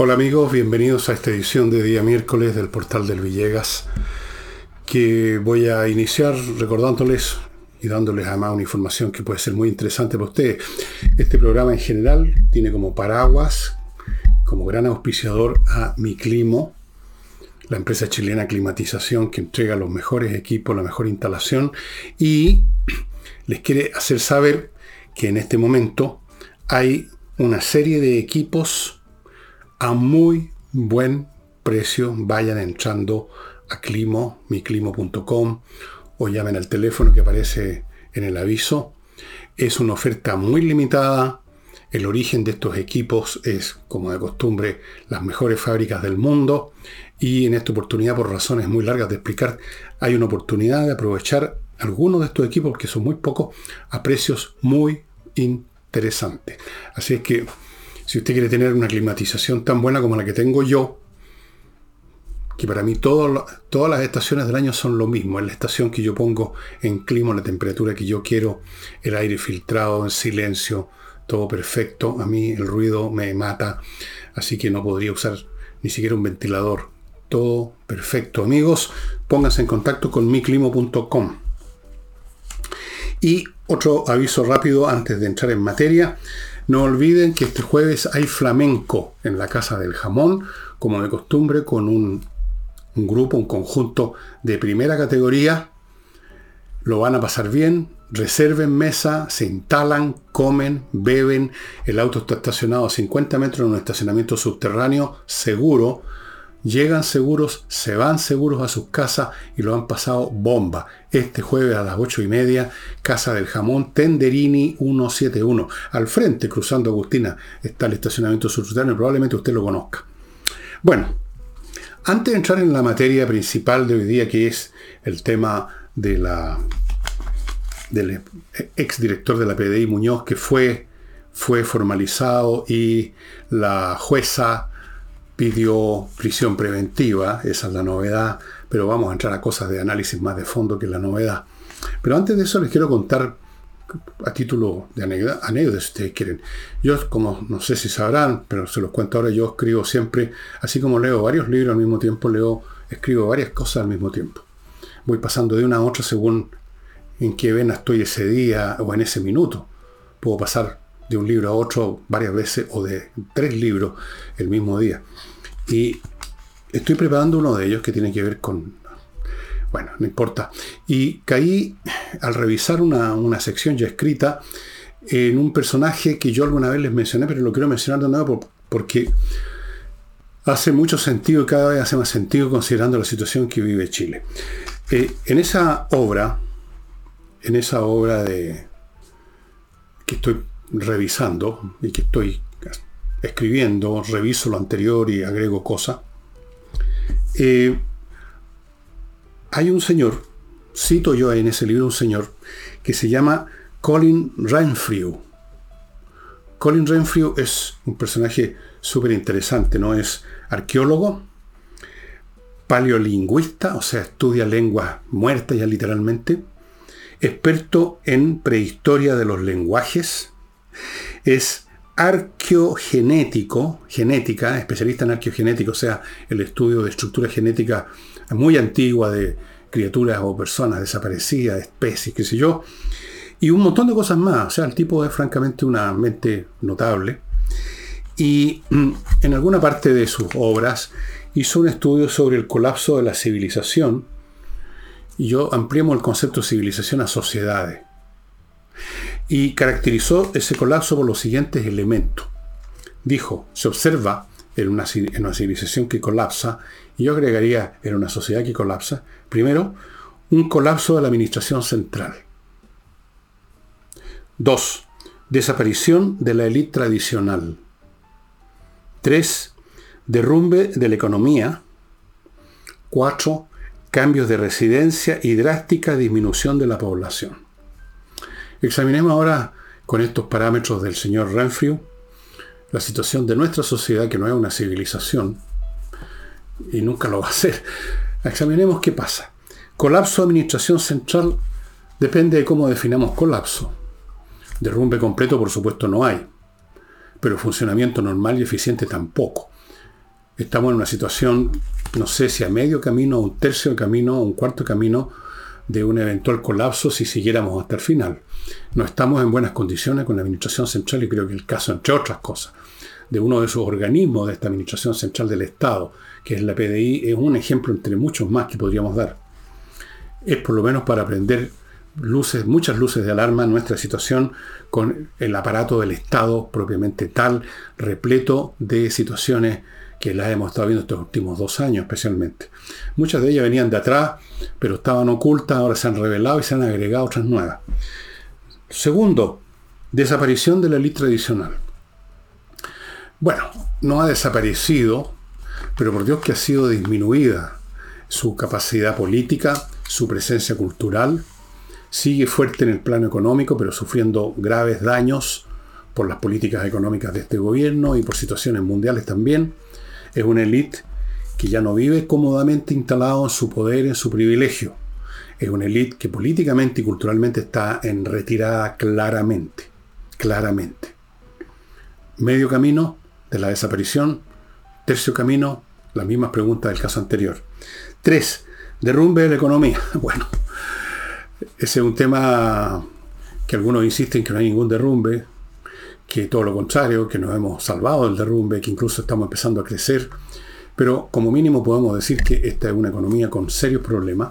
Hola amigos, bienvenidos a esta edición de día miércoles del Portal del Villegas, que voy a iniciar recordándoles y dándoles además una información que puede ser muy interesante para ustedes. Este programa en general tiene como paraguas, como gran auspiciador a Miclimo, la empresa chilena Climatización que entrega los mejores equipos, la mejor instalación, y les quiere hacer saber que en este momento hay una serie de equipos a muy buen precio. Vayan entrando a miclimo.com o llamen al teléfono que aparece en el aviso. Es una oferta muy limitada. El origen de estos equipos es, como de costumbre, las mejores fábricas del mundo. Y en esta oportunidad, por razones muy largas de explicar, hay una oportunidad de aprovechar algunos de estos equipos, porque son muy pocos, a precios muy interesantes. Así es que, si usted quiere tener una climatización tan buena como la que tengo yo, que para mí todas las estaciones del año son lo mismo, es la estación que yo pongo en clima, la temperatura que yo quiero, el aire filtrado, en silencio, todo perfecto. A mí el ruido me mata, así que no podría usar ni siquiera un ventilador. Todo perfecto. Amigos, pónganse en contacto con miclimo.com. Y otro aviso rápido antes de entrar en materia. No olviden que este jueves hay flamenco en la Casa del Jamón, como de costumbre, con un grupo, un conjunto de primera categoría. Lo van a pasar bien, reserven mesa, se instalan, comen, beben. El auto está estacionado a 50 metros en un estacionamiento subterráneo seguro. Llegan seguros, se van seguros a sus casas y lo han pasado bomba. Este jueves a las 8:30, Casa del Jamón, Tenderini 171. Al frente, cruzando Agustina, está el estacionamiento subterráneo. Probablemente usted lo conozca. Bueno, antes de entrar en la materia principal de hoy día, que es el tema del exdirector de la PDI, Muñoz, que fue formalizado y la jueza pidió prisión preventiva. Esa es la novedad, pero vamos a entrar a cosas de análisis más de fondo que la novedad. Pero antes de eso les quiero contar, a título de anécdota, si ustedes quieren. Yo, como no sé si sabrán, pero se los cuento ahora, yo escribo siempre, así como leo varios libros al mismo tiempo, escribo varias cosas al mismo tiempo. Voy pasando de una a otra según en qué vena estoy ese día o en ese minuto. Puedo pasar de un libro a otro varias veces o de 3 libros el mismo día. Y estoy preparando uno de ellos que tiene que ver con... Bueno, no importa. Y caí al revisar una sección ya escrita en un personaje que yo alguna vez les mencioné, pero lo quiero mencionar de nuevo porque hace mucho sentido y cada vez hace más sentido considerando la situación que vive Chile. En esa obra de que estoy revisando y que estoy escribiendo, reviso lo anterior y agrego cosas. Hay un señor, cito yo en ese libro un señor, que se llama Colin Renfrew. Colin Renfrew es un personaje súper interesante, ¿no? Es arqueólogo, paleolingüista, o sea, estudia lenguas muertas ya literalmente, experto en prehistoria de los lenguajes, es genética, especialista en arqueogenética, o sea, el estudio de estructura genética muy antigua de criaturas o personas desaparecidas, especies, qué sé yo, y un montón de cosas más. O sea, el tipo es francamente una mente notable. Y en alguna parte de sus obras hizo un estudio sobre el colapso de la civilización, y yo ampliemos el concepto de civilización a sociedades. Y caracterizó ese colapso por los siguientes elementos. Dijo, se observa en una civilización que colapsa, y yo agregaría en una sociedad que colapsa, primero, un colapso de la administración central. 2. Desaparición de la élite tradicional. 3. Derrumbe de la economía. 4. Cambios de residencia y drástica disminución de la población. Examinemos ahora, con estos parámetros del señor Renfrew, la situación de nuestra sociedad, que no es una civilización, y nunca lo va a ser. Examinemos qué pasa. Colapso de administración central depende de cómo definamos colapso. Derrumbe completo, por supuesto, no hay, pero funcionamiento normal y eficiente tampoco. estamos en una situación, no sé si a medio camino, a un tercio de camino, a un cuarto de camino de un eventual colapso si siguiéramos hasta el final. No estamos en buenas condiciones con la Administración Central y creo que el caso, entre otras cosas, de uno de esos organismos de esta Administración Central del Estado, que es la PDI, es un ejemplo entre muchos más que podríamos dar. Es por lo menos para prender luces, muchas luces de alarma en nuestra situación con el aparato del Estado propiamente tal, repleto de situaciones que las hemos estado viendo estos últimos 2 años especialmente. Muchas de ellas venían de atrás, pero estaban ocultas, ahora se han revelado y se han agregado otras nuevas. Segundo, desaparición de la élite tradicional. Bueno, no ha desaparecido, pero por Dios que ha sido disminuida su capacidad política, su presencia cultural. Sigue fuerte en el plano económico, pero sufriendo graves daños por las políticas económicas de este gobierno y por situaciones mundiales también. Es una élite que ya no vive cómodamente instalado en su poder, en su privilegio. Es una élite que políticamente y culturalmente está en retirada claramente. Medio camino de la desaparición, tercio camino, las mismas preguntas del caso anterior. 3. Derrumbe de la economía. Bueno, ese es un tema que algunos insisten que no hay ningún derrumbe, que todo lo contrario, que nos hemos salvado del derrumbe, que incluso estamos empezando a crecer. Pero como mínimo podemos decir que esta es una economía con serios problemas,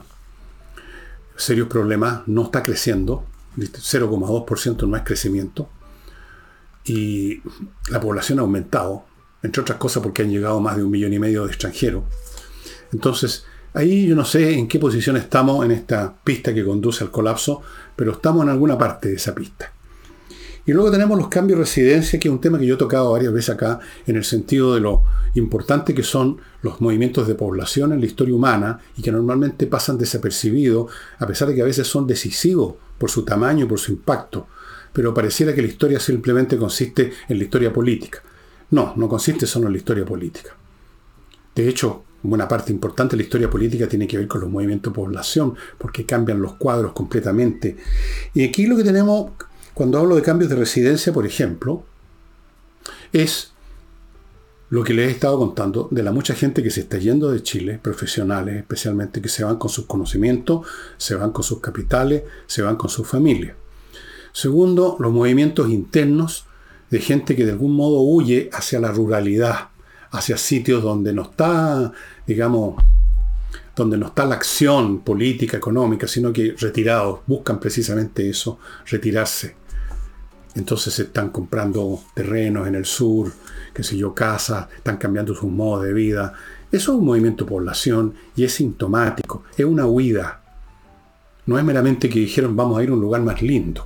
no está creciendo, 0,2% no es crecimiento, y la población ha aumentado, entre otras cosas porque han llegado más de 1,5 millones de extranjeros. Entonces, ahí yo no sé en qué posición estamos en esta pista que conduce al colapso, pero estamos en alguna parte de esa pista. Y luego tenemos los cambios de residencia, que es un tema que yo he tocado varias veces acá, en el sentido de lo importante que son los movimientos de población en la historia humana y que normalmente pasan desapercibidos, a pesar de que a veces son decisivos por su tamaño y por su impacto. Pero pareciera que la historia simplemente consiste en la historia política. No consiste solo en la historia política. De hecho, una parte importante de la historia política tiene que ver con los movimientos de población, porque cambian los cuadros completamente. Y aquí lo que tenemos, cuando hablo de cambios de residencia, por ejemplo, es lo que les he estado contando de la mucha gente que se está yendo de Chile, profesionales especialmente, que se van con sus conocimientos, se van con sus capitales, se van con sus familias. Segundo, los movimientos internos de gente que de algún modo huye hacia la ruralidad, hacia sitios donde no está, donde no está la acción política, económica, sino que retirados, buscan precisamente eso, retirarse. Entonces se están comprando terrenos en el sur, casas, están cambiando sus modos de vida. Eso es un movimiento de población y es sintomático, es una huida. No es meramente que dijeron vamos a ir a un lugar más lindo.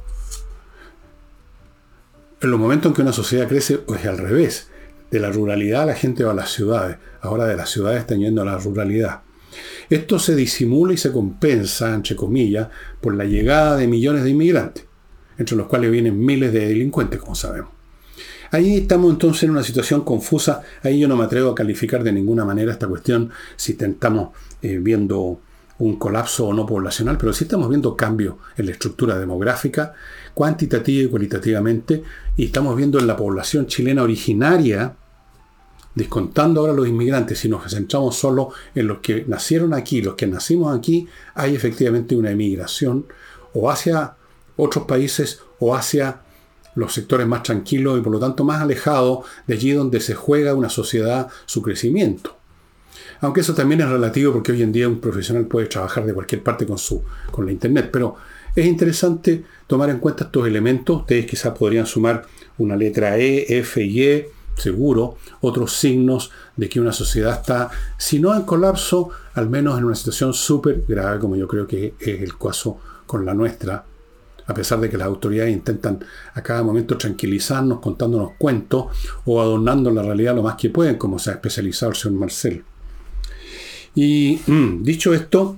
En los momentos en que una sociedad crece, pues es al revés. De la ruralidad la gente va a las ciudades. Ahora de las ciudades están yendo a la ruralidad. Esto se disimula y se compensa, entre comillas, por la llegada de millones de inmigrantes, entre los cuales vienen miles de delincuentes, como sabemos. Ahí estamos entonces en una situación confusa. Ahí yo no me atrevo a calificar de ninguna manera esta cuestión si estamos viendo un colapso o no poblacional, pero sí estamos viendo cambios en la estructura demográfica, cuantitativa y cualitativamente, y estamos viendo en la población chilena originaria, descontando ahora los inmigrantes, si nos centramos solo en los que nacieron aquí, los que nacimos aquí, hay efectivamente una emigración o hacia otros países o hacia los sectores más tranquilos y por lo tanto más alejados de allí donde se juega una sociedad su crecimiento. Aunque eso también es relativo porque hoy en día un profesional puede trabajar de cualquier parte con la internet, pero es interesante tomar en cuenta estos elementos. Ustedes quizás podrían sumar una letra E, F y E, seguro, otros signos de que una sociedad está, si no en colapso, al menos en una situación súper grave, como yo creo que es el caso con la nuestra, a pesar de que las autoridades intentan a cada momento tranquilizarnos, contándonos cuentos o adornando la realidad lo más que pueden, como se ha especializado el señor Marcel. Y dicho esto,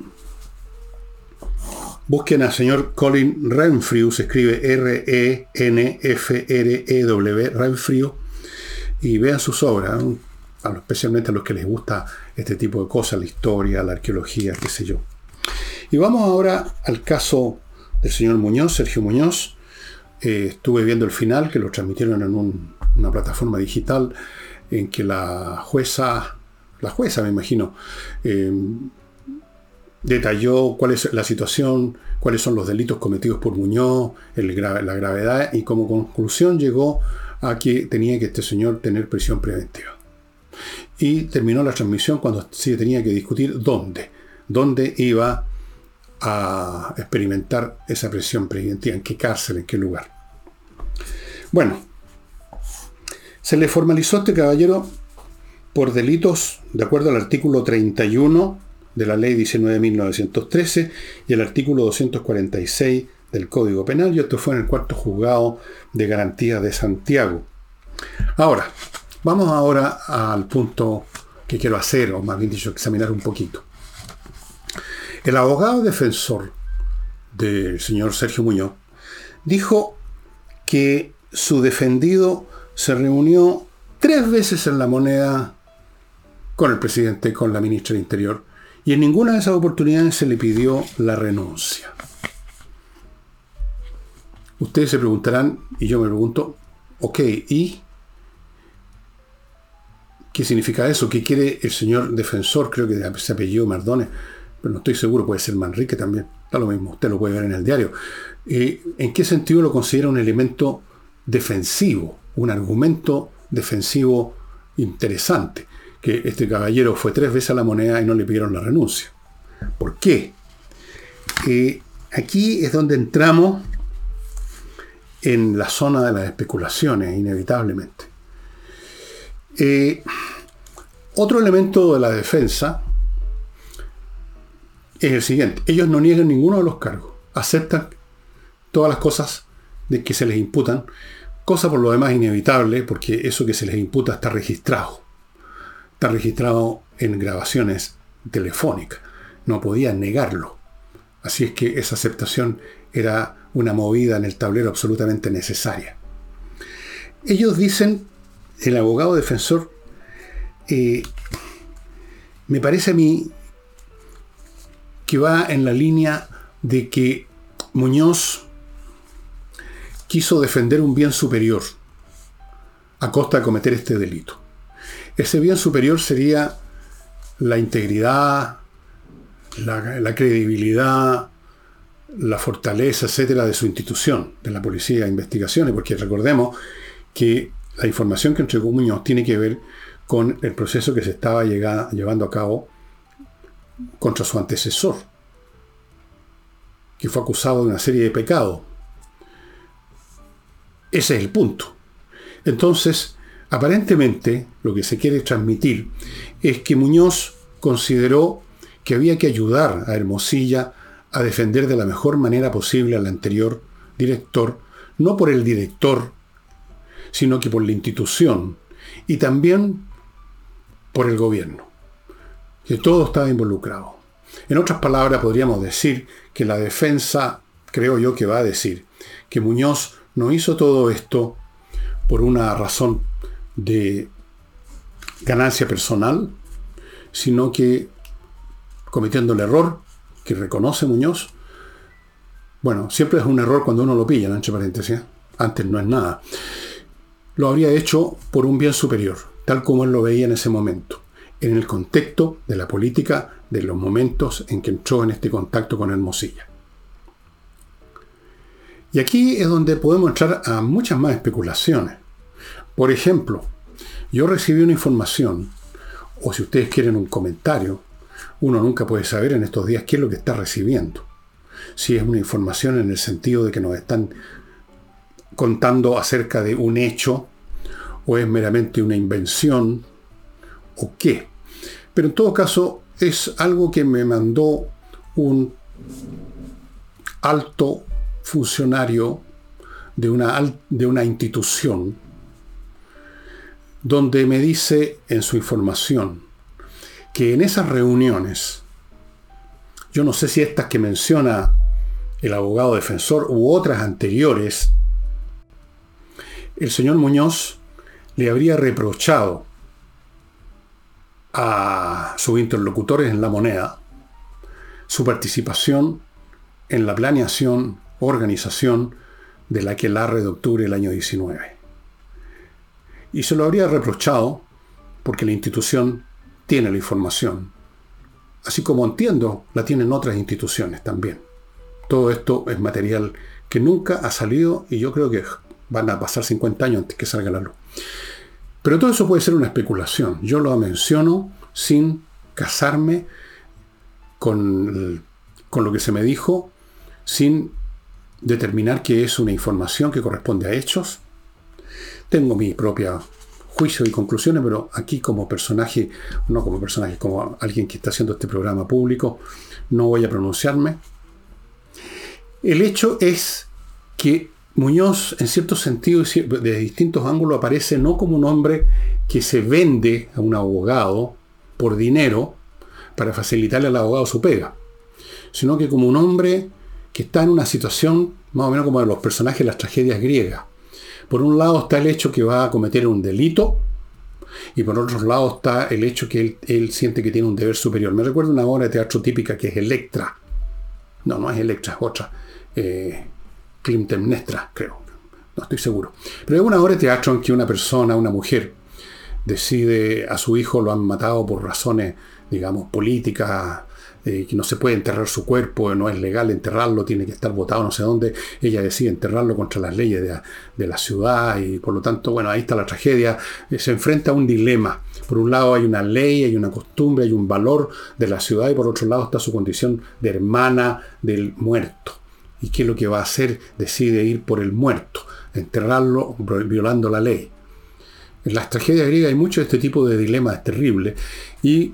busquen al señor Colin Renfrew, se escribe R-E-N-F-R-E-W, Renfrew, y vean sus obras, especialmente a los que les gusta este tipo de cosas, la historia, la arqueología, qué sé yo. Y vamos ahora al caso del señor Muñoz, Sergio Muñoz. Estuve viendo el final, que lo transmitieron en una plataforma digital, en que la jueza la jueza, me imagino, detalló cuál es la situación, cuáles son los delitos cometidos por Muñoz, la gravedad, y como conclusión llegó a que tenía que este señor tener prisión preventiva. Y terminó la transmisión cuando se tenía que discutir dónde iba a experimentar esa prisión preventiva, en qué cárcel, en qué lugar. Bueno, se le formalizó a este caballero por delitos de acuerdo al artículo 31 de la ley 19.913 y el artículo 246 del Código Penal, y esto fue en el cuarto juzgado de garantía de Santiago. Ahora, vamos ahora al punto que quiero hacer, o más bien dicho, examinar un poquito. El abogado defensor del señor Sergio Muñoz dijo que su defendido se reunió 3 veces en La Moneda con el presidente, con la ministra del Interior, y en ninguna de esas oportunidades se le pidió la renuncia. Ustedes se preguntarán, y yo me pregunto, ok, ¿y qué significa eso? ¿Qué quiere el señor defensor? Creo que se apellidó Mardones, pero no estoy seguro, puede ser Manrique también, da lo mismo, usted lo puede ver en el diario. ¿En qué sentido lo considera un elemento defensivo, un argumento defensivo interesante? Que este caballero fue 3 veces a La Moneda y no le pidieron la renuncia. ¿Por qué? Aquí es donde entramos en la zona de las especulaciones, inevitablemente. Otro elemento de la defensa es el siguiente. Ellos no niegan ninguno de los cargos. Aceptan todas las cosas de que se les imputan. Cosa por lo demás inevitable, porque eso que se les imputa está registrado. Está registrado en grabaciones telefónicas. No podían negarlo. Así es que esa aceptación era una movida en el tablero absolutamente necesaria. Ellos dicen, el abogado defensor, me parece a mí que va en la línea de que Muñoz quiso defender un bien superior a costa de cometer este delito. Ese bien superior sería la integridad, la credibilidad, la fortaleza, etcétera, de su institución, de la Policía de Investigaciones, porque recordemos que la información que entregó Muñoz tiene que ver con el proceso que se estaba llevando a cabo contra su antecesor, que fue acusado de una serie de pecados. Ese es el punto. Entonces, aparentemente, lo que se quiere transmitir es que Muñoz consideró que había que ayudar a Hermosilla a defender de la mejor manera posible al anterior director, no por el director, sino que por la institución y también por el gobierno, que todo estaba involucrado. En otras palabras, podríamos decir que la defensa, creo yo que va a decir, que Muñoz no hizo todo esto por una razón de ganancia personal, sino que cometiendo el error que reconoce Muñoz. Bueno, siempre es un error cuando uno lo pilla, entre paréntesis, antes no es nada. Lo habría hecho por un bien superior, tal como él lo veía en ese momento, en el contexto de la política, de los momentos en que entró en este contacto con Hermosilla. Y aquí es donde podemos entrar a muchas más especulaciones. Por ejemplo, yo recibí una información, o si ustedes quieren un comentario, uno nunca puede saber en estos días qué es lo que está recibiendo. Si es una información en el sentido de que nos están contando acerca de un hecho, o es meramente una invención, o qué. Pero en todo caso, es algo que me mandó un alto funcionario de una institución, donde me dice en su información que en esas reuniones, yo no sé si estas que menciona el abogado defensor u otras anteriores, el señor Muñoz le habría reprochado a sus interlocutores en La Moneda su participación en la planeación, organización de la aquelarre de octubre del año 19. Y se lo habría reprochado porque la institución tiene la información. Así como entiendo, la tienen otras instituciones también. Todo esto es material que nunca ha salido y yo creo que van a pasar 50 años antes que salga a la luz. Pero todo eso puede ser una especulación. Yo lo menciono sin casarme con lo que se me dijo, sin determinar que es una información que corresponde a hechos. Tengo mi propio juicio y conclusiones, pero aquí como personaje, no como personaje, como alguien que está haciendo este programa público, no voy a pronunciarme. El hecho es que Muñoz, en cierto sentido, de distintos ángulos, aparece no como un hombre que se vende a un abogado por dinero para facilitarle al abogado su pega, sino que como un hombre que está en una situación más o menos como de los personajes de las tragedias griegas. Por un lado está el hecho que va a cometer un delito, y por otro lado está el hecho que él siente que tiene un deber superior. Me recuerda una obra de teatro típica que es Electra. No es Electra, es otra. Clytemnestra, creo. No estoy seguro. Pero es una obra de teatro en que una persona, una mujer, decide a su hijo, lo han matado por razones, digamos, políticas, que no se puede enterrar su cuerpo, no es legal enterrarlo, tiene que estar botado no sé dónde. Ella decide enterrarlo contra las leyes de la ciudad y por lo tanto, bueno, ahí está la tragedia. Se enfrenta a un dilema. Por un lado hay una ley, hay una costumbre, hay un valor de la ciudad y por otro lado está su condición de hermana del muerto. ¿Y qué es lo que va a hacer? Decide ir por el muerto, enterrarlo violando la ley. En las tragedias griegas hay mucho de este tipo de dilemas terribles y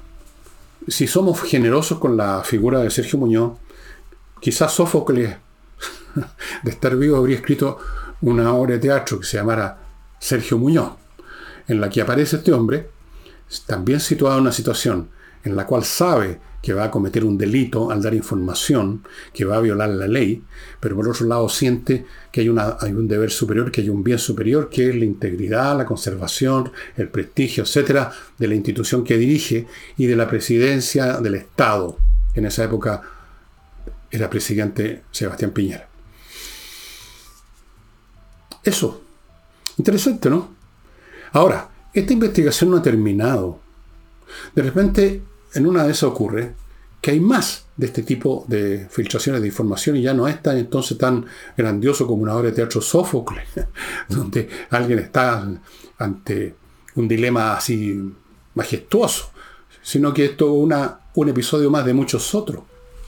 si somos generosos con la figura de Sergio Muñoz, quizás Sófocles, de estar vivo, habría escrito una obra de teatro que se llamara Sergio Muñoz, en la que aparece este hombre, también situado en una situación en la cual sabe que va a cometer un delito al dar información, que va a violar la ley, pero por otro lado siente que hay un deber superior, que hay un bien superior, que es la integridad, la conservación, el prestigio, etcétera, de la institución que dirige y de la presidencia del Estado. En esa época era presidente Sebastián Piñera. Eso. Interesante, ¿no? Ahora, esta investigación no ha terminado. De repente, en una de esas ocurre que hay más de este tipo de filtraciones de información y ya no es entonces tan grandioso como una obra de teatro Sófocles, donde alguien está ante un dilema así majestuoso, sino que esto es un episodio más de muchos otros.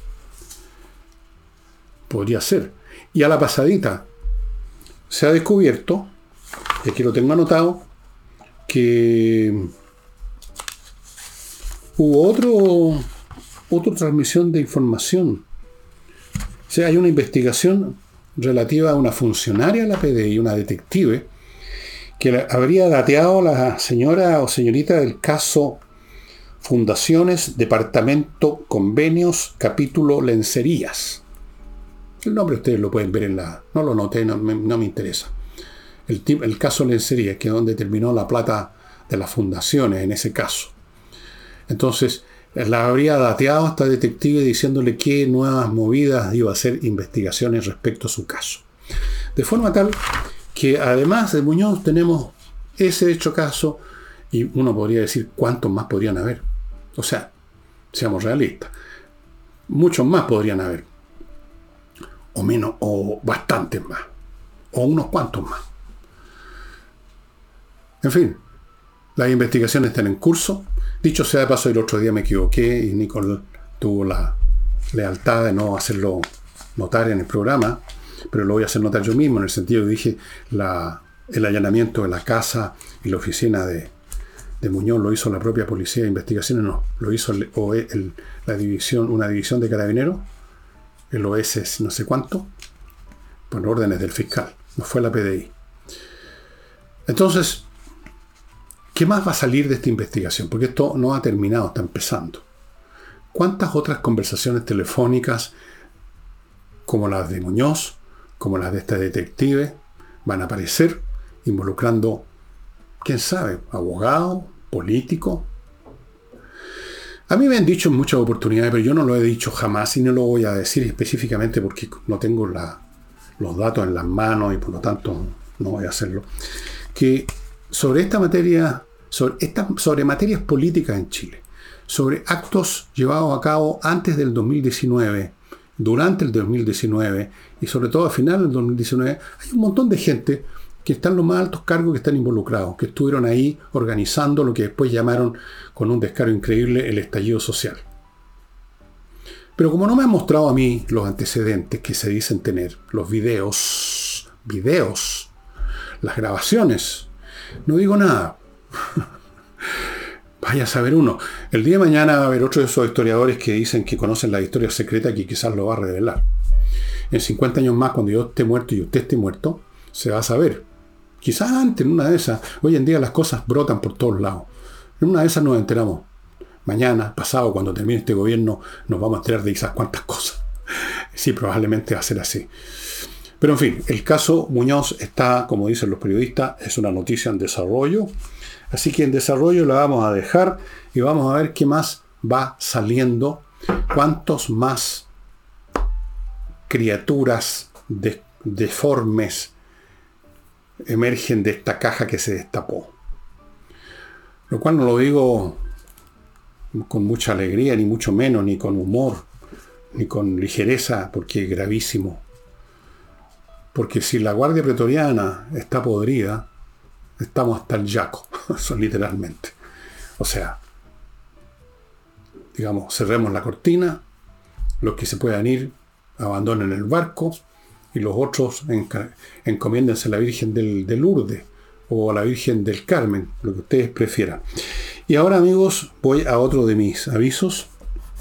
Podría ser. Y a la pasadita se ha descubierto, y aquí lo tengo anotado, que hubo otra transmisión de información. O sea, hay una investigación relativa a una funcionaria de la PDI, una detective, que habría dateado a la señora o señorita del caso Fundaciones, Departamento, Convenios, Capítulo Lencerías. El nombre ustedes lo pueden ver en la... No lo noté, no me interesa. El caso Lencerías, que es donde terminó la plata de las fundaciones en ese caso. Entonces, la habría dateado a esta detective diciéndole qué nuevas movidas iba a hacer investigaciones respecto a su caso. De forma tal que además de Muñoz tenemos ese hecho caso y uno podría decir cuántos más podrían haber. O sea, seamos realistas. Muchos más podrían haber. O menos, o bastantes más. O unos cuantos más. En fin, las investigaciones están en curso. Dicho sea de paso, el otro día me equivoqué y Nicole tuvo la lealtad de no hacerlo notar en el programa, pero lo voy a hacer notar yo mismo, en el sentido que dije el allanamiento de la casa y la oficina de Muñoz lo hizo la propia Policía de Investigaciones, no, lo hizo una división de carabineros, el OS no sé cuánto, por órdenes del fiscal, no fue la PDI. Entonces, ¿qué más va a salir de esta investigación? Porque esto no ha terminado, está empezando. ¿Cuántas otras conversaciones telefónicas, como las de Muñoz, como las de esta detective, van a aparecer involucrando, quién sabe, abogados, políticos? A mí me han dicho en muchas oportunidades, pero yo no lo he dicho jamás y no lo voy a decir específicamente porque no tengo los datos en las manos y por lo tanto no voy a hacerlo, que sobre esta materia sobre materias políticas en Chile, sobre actos llevados a cabo antes del 2019, durante el 2019 y sobre todo a final del 2019, hay un montón de gente que están en los más altos cargos que están involucrados, que estuvieron ahí organizando lo que después llamaron, con un descaro increíble, el estallido social. Pero como no me han mostrado a mí los antecedentes que se dicen tener, los videos, las grabaciones, no digo nada. Vaya a saber uno. El día de mañana va a haber otro de esos historiadores que dicen que conocen la historia secreta que quizás lo va a revelar. En 50 años más, cuando yo esté muerto y usted esté muerto, se va a saber. Quizás antes, en una de esas. Hoy en día las cosas brotan por todos lados. En una de esas nos enteramos. Mañana, pasado, cuando termine este gobierno, nos vamos a enterar de quizás cuántas cosas. Sí, probablemente va a ser así. Pero en fin, el caso Muñoz está, como dicen los periodistas, es una noticia en desarrollo. Así que en desarrollo la vamos a dejar y vamos a ver qué más va saliendo, cuántos más criaturas deformes emergen de esta caja que se destapó. Lo cual no lo digo con mucha alegría, ni mucho menos, ni con humor, ni con ligereza, porque es gravísimo. Porque si la Guardia Pretoriana está podrida, estamos hasta el yaco, eso literalmente. O sea, digamos, cerremos la cortina, los que se puedan ir, abandonen el barco, y los otros encomiéndense a la Virgen de Lourdes o a la Virgen del Carmen, lo que ustedes prefieran. Y ahora, amigos, voy a otro de mis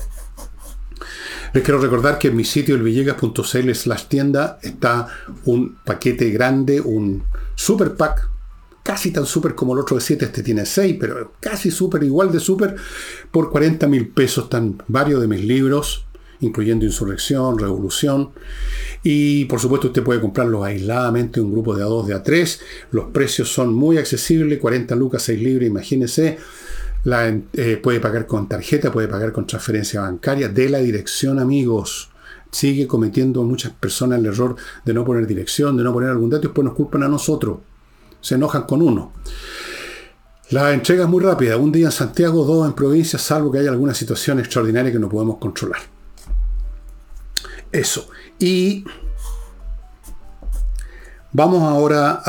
Les quiero recordar que en mi sitio elvillegas.cl/tienda está un paquete grande, un super pack, casi tan super como el otro de 7, este tiene 6, pero casi super, igual de super, por 40.000 pesos. Están varios de mis libros, incluyendo Insurrección, Revolución, y por supuesto usted puede comprarlos aisladamente, un grupo de A2, de A3. Los precios son muy accesibles, 40 lucas, 6 libras, imagínense. Puede pagar con tarjeta, puede pagar con transferencia bancaria. De la dirección, amigos. Sigue cometiendo muchas personas el error de no poner dirección, de no poner algún dato, y después nos culpan a nosotros. Se enojan con uno. La entrega es muy rápida. Un día en Santiago, 2 en provincia, salvo que haya alguna situación extraordinaria que no podemos controlar. Eso. Y vamos ahora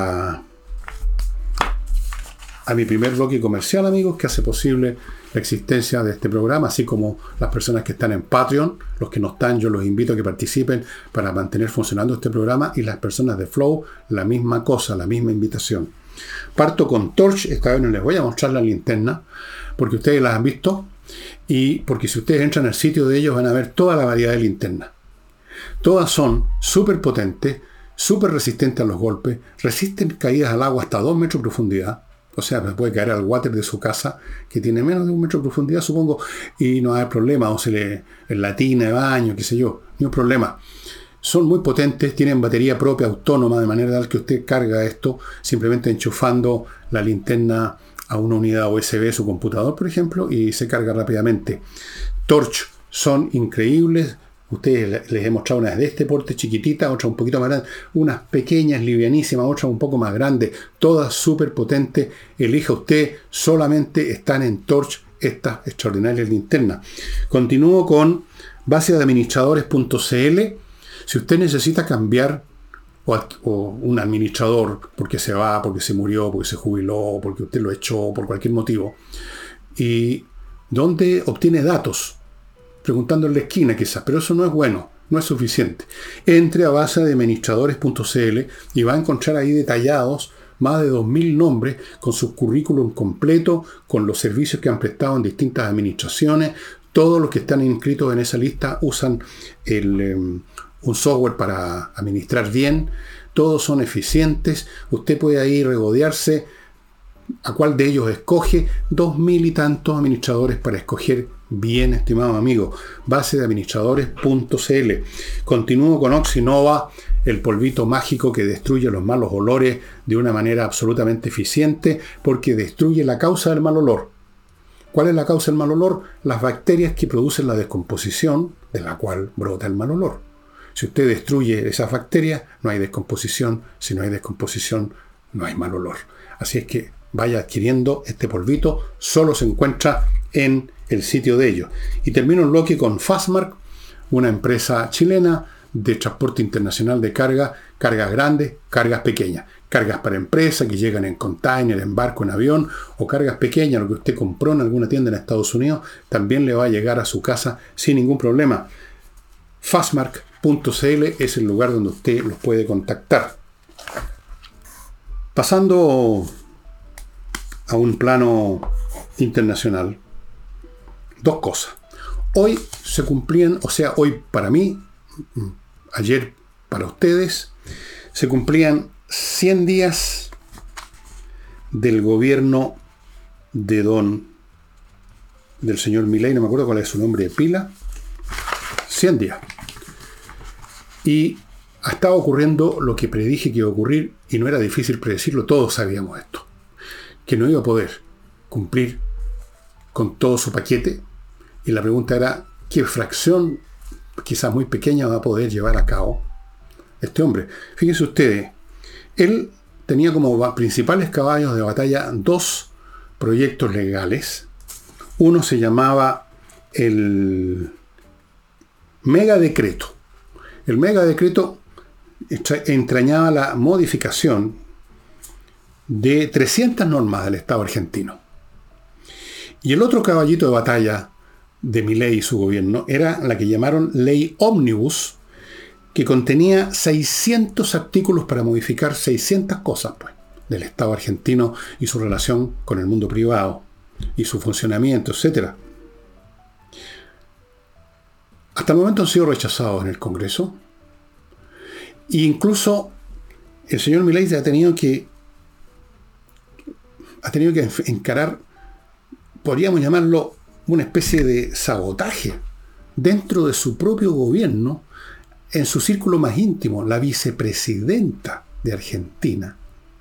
a mi primer bloque comercial, amigos, que hace posible la existencia de este programa, así como las personas que están en Patreon. Los que no están, yo los invito a que participen para mantener funcionando este programa, y las personas de Flow, la misma cosa, la misma invitación. Parto con Torch. Esta vez no les voy a mostrar la linterna, porque ustedes las han visto, y porque si ustedes entran al sitio de ellos van a ver toda la variedad de linternas. Todas son súper potentes, súper resistentes a los golpes, resisten caídas al agua hasta 2 metros de profundidad. O sea, me puede caer al water de su casa, que tiene menos de 1 metro de profundidad, supongo, y no hay problema. O se le en la tina de baño, qué sé yo, ni un problema. Son muy potentes, tienen batería propia autónoma, de manera tal que usted carga esto simplemente enchufando la linterna a una unidad USB de su computador, por ejemplo, y se carga rápidamente. Torch son increíbles. Ustedes les he mostrado unas de este porte, chiquititas, otras un poquito más grandes, unas pequeñas, livianísimas, otras un poco más grandes, todas súper potentes. Elija usted, solamente están en Torch estas extraordinarias linternas. Continúo con basedeadministradores.cl. Si usted necesita cambiar o un administrador porque se va, porque se murió, porque se jubiló, porque usted lo echó, por cualquier motivo, y donde obtiene datos, preguntando en la esquina quizás, pero eso no es bueno, no es suficiente. Entre a basedeadministradores.cl y va a encontrar ahí detallados más de 2.000 nombres con sus currículum completos, con los servicios que han prestado en distintas administraciones. Todos los que están inscritos en esa lista usan un software para administrar bien. Todos son eficientes. Usted puede ahí regodearse a cuál de ellos escoge. 2.000 y tantos administradores para escoger bien, estimado amigo. Basedeadministradores.cl. Continúo con Oxinova, el polvito mágico que destruye los malos olores de una manera absolutamente eficiente, porque destruye la causa del mal olor. ¿Cuál es la causa del mal olor? Las bacterias que producen la descomposición, de la cual brota el mal olor. Si usted destruye esas bacterias, no hay descomposición. Si no hay descomposición, no hay mal olor. Así es que vaya adquiriendo este polvito, solo se encuentra en el sitio de ellos. Y termino el bloque con Fastmark, una empresa chilena de transporte internacional de cargas grandes, cargas pequeñas, cargas para empresas que llegan en container, en barco, en avión, o cargas pequeñas, lo que usted compró en alguna tienda en Estados Unidos, también le va a llegar a su casa sin ningún problema. Fastmark.cl es el lugar donde usted los puede contactar. Pasando a un plano internacional, dos cosas. Hoy se cumplían, o sea, hoy para mí, ayer para ustedes, se cumplían 100 días del gobierno del señor Milei, no me acuerdo cuál es su nombre de pila, 100 días. Y ha estado ocurriendo lo que predije que iba a ocurrir, y no era difícil predecirlo, todos sabíamos esto, que no iba a poder cumplir con todo su paquete, y la pregunta era, ¿qué fracción, quizás muy pequeña, va a poder llevar a cabo este hombre? Fíjense ustedes, él tenía como principales caballos de batalla dos proyectos legales. Uno se llamaba el megadecreto. El megadecreto entrañaba la modificación de 300 normas del Estado argentino. Y el otro caballito de batalla de Milei y su gobierno era la que llamaron Ley Ómnibus, que contenía 600 artículos para modificar 600 cosas, pues, del Estado argentino y su relación con el mundo privado y su funcionamiento, etc. Hasta el momento han sido rechazados en el Congreso, e incluso el señor Milei ha tenido que encarar, podríamos llamarlo, una especie de sabotaje dentro de su propio gobierno, en su círculo más íntimo, la vicepresidenta de Argentina,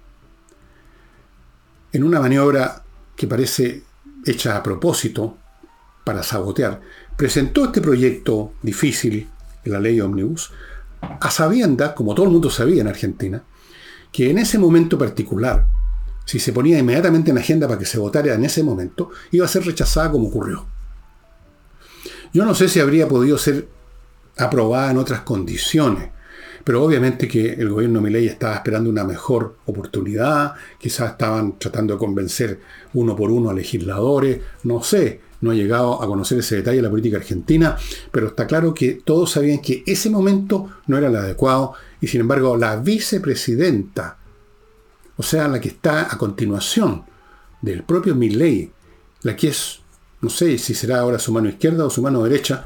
en una maniobra que parece hecha a propósito para sabotear, presentó este proyecto difícil, la ley Ómnibus, a sabiendas, como todo el mundo sabía en Argentina, que en ese momento particular, si se ponía inmediatamente en agenda para que se votara en ese momento, iba a ser rechazada como ocurrió. Yo no sé si habría podido ser aprobada en otras condiciones, pero obviamente que el gobierno de Milei estaba esperando una mejor oportunidad, quizás estaban tratando de convencer uno por uno a legisladores, no sé, no he llegado a conocer ese detalle de la política argentina, pero está claro que todos sabían que ese momento no era el adecuado, y sin embargo la vicepresidenta, o sea, la que está a continuación del propio Milei, la que es, no sé si será ahora su mano izquierda o su mano derecha,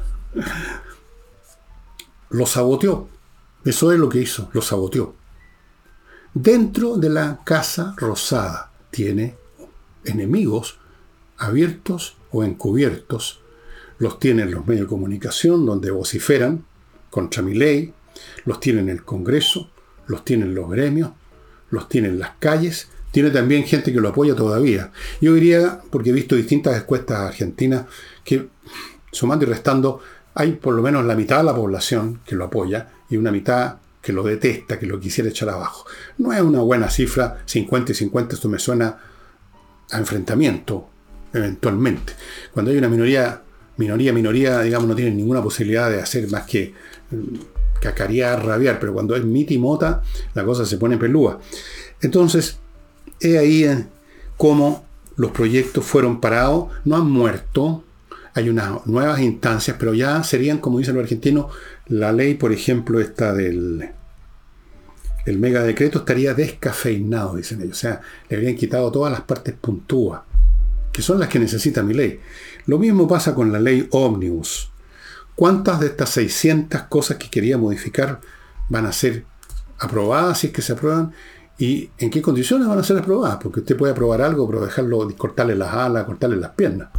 lo saboteó. Eso es lo que hizo, lo saboteó. Dentro de la Casa Rosada tiene enemigos abiertos o encubiertos. Los tienen los medios de comunicación, donde vociferan contra Milei, los tiene en el Congreso, los tienen los gremios, los tiene en las calles, tiene también gente que lo apoya todavía. Yo diría, porque he visto distintas encuestas argentinas, que sumando y restando, hay por lo menos la mitad de la población que lo apoya y una mitad que lo detesta, que lo quisiera echar abajo. No es una buena cifra, 50 y 50, esto me suena a enfrentamiento, eventualmente. Cuando hay una minoría, digamos, no tiene ninguna posibilidad de hacer más que cacarear, rabiar, pero cuando es mita y mota, la cosa se pone pelúa. Entonces, he ahí cómo los proyectos fueron parados, no han muerto, hay unas nuevas instancias, pero ya serían, como dicen los argentinos, la ley, por ejemplo, esta del el megadecreto estaría descafeinado, dicen ellos. O sea, le habrían quitado todas las partes puntúas, que son las que necesita mi ley. Lo mismo pasa con la ley Ómnibus. ¿Cuántas de estas 600 cosas que quería modificar van a ser aprobadas, si es que se aprueban? ¿Y en qué condiciones van a ser aprobadas? Porque usted puede aprobar algo, pero dejarlo, cortarle las alas, cortarle las piernas.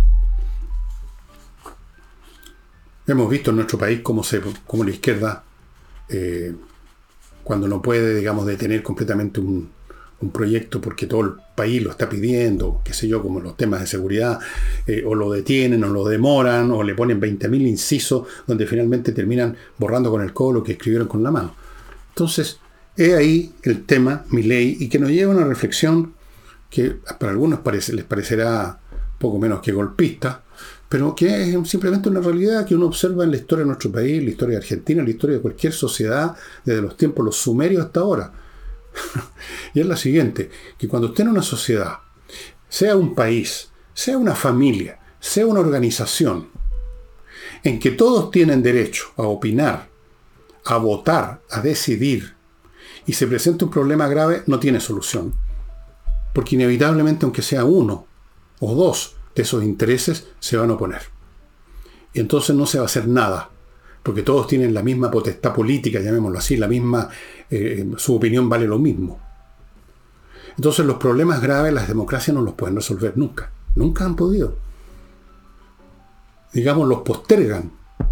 Hemos visto en nuestro país cómo la izquierda, cuando no puede, digamos, detener completamente un proyecto porque todo el país lo está pidiendo, qué sé yo, como los temas de seguridad, o lo detienen, o lo demoran, o le ponen 20.000 incisos, donde finalmente terminan borrando con el codo lo que escribieron con la mano. Entonces, he ahí el tema, Milei, y que nos lleva a una reflexión que para algunos les parecerá poco menos que golpista, pero que es simplemente una realidad que uno observa en la historia de nuestro país, la historia de Argentina, la historia de cualquier sociedad, desde los tiempos los sumerios hasta ahora. Y es la siguiente, que cuando usted en una sociedad, sea un país, sea una familia, sea una organización, en que todos tienen derecho a opinar, a votar, a decidir, y se presenta un problema grave, no tiene solución. Porque inevitablemente, aunque sea uno o dos de esos intereses, se van a oponer. Y entonces no se va a hacer nada, porque todos tienen la misma potestad política, llamémoslo así, la misma, su opinión vale lo mismo. Entonces los problemas graves las democracias no los pueden resolver nunca. Nunca han podido. Digamos, los postergan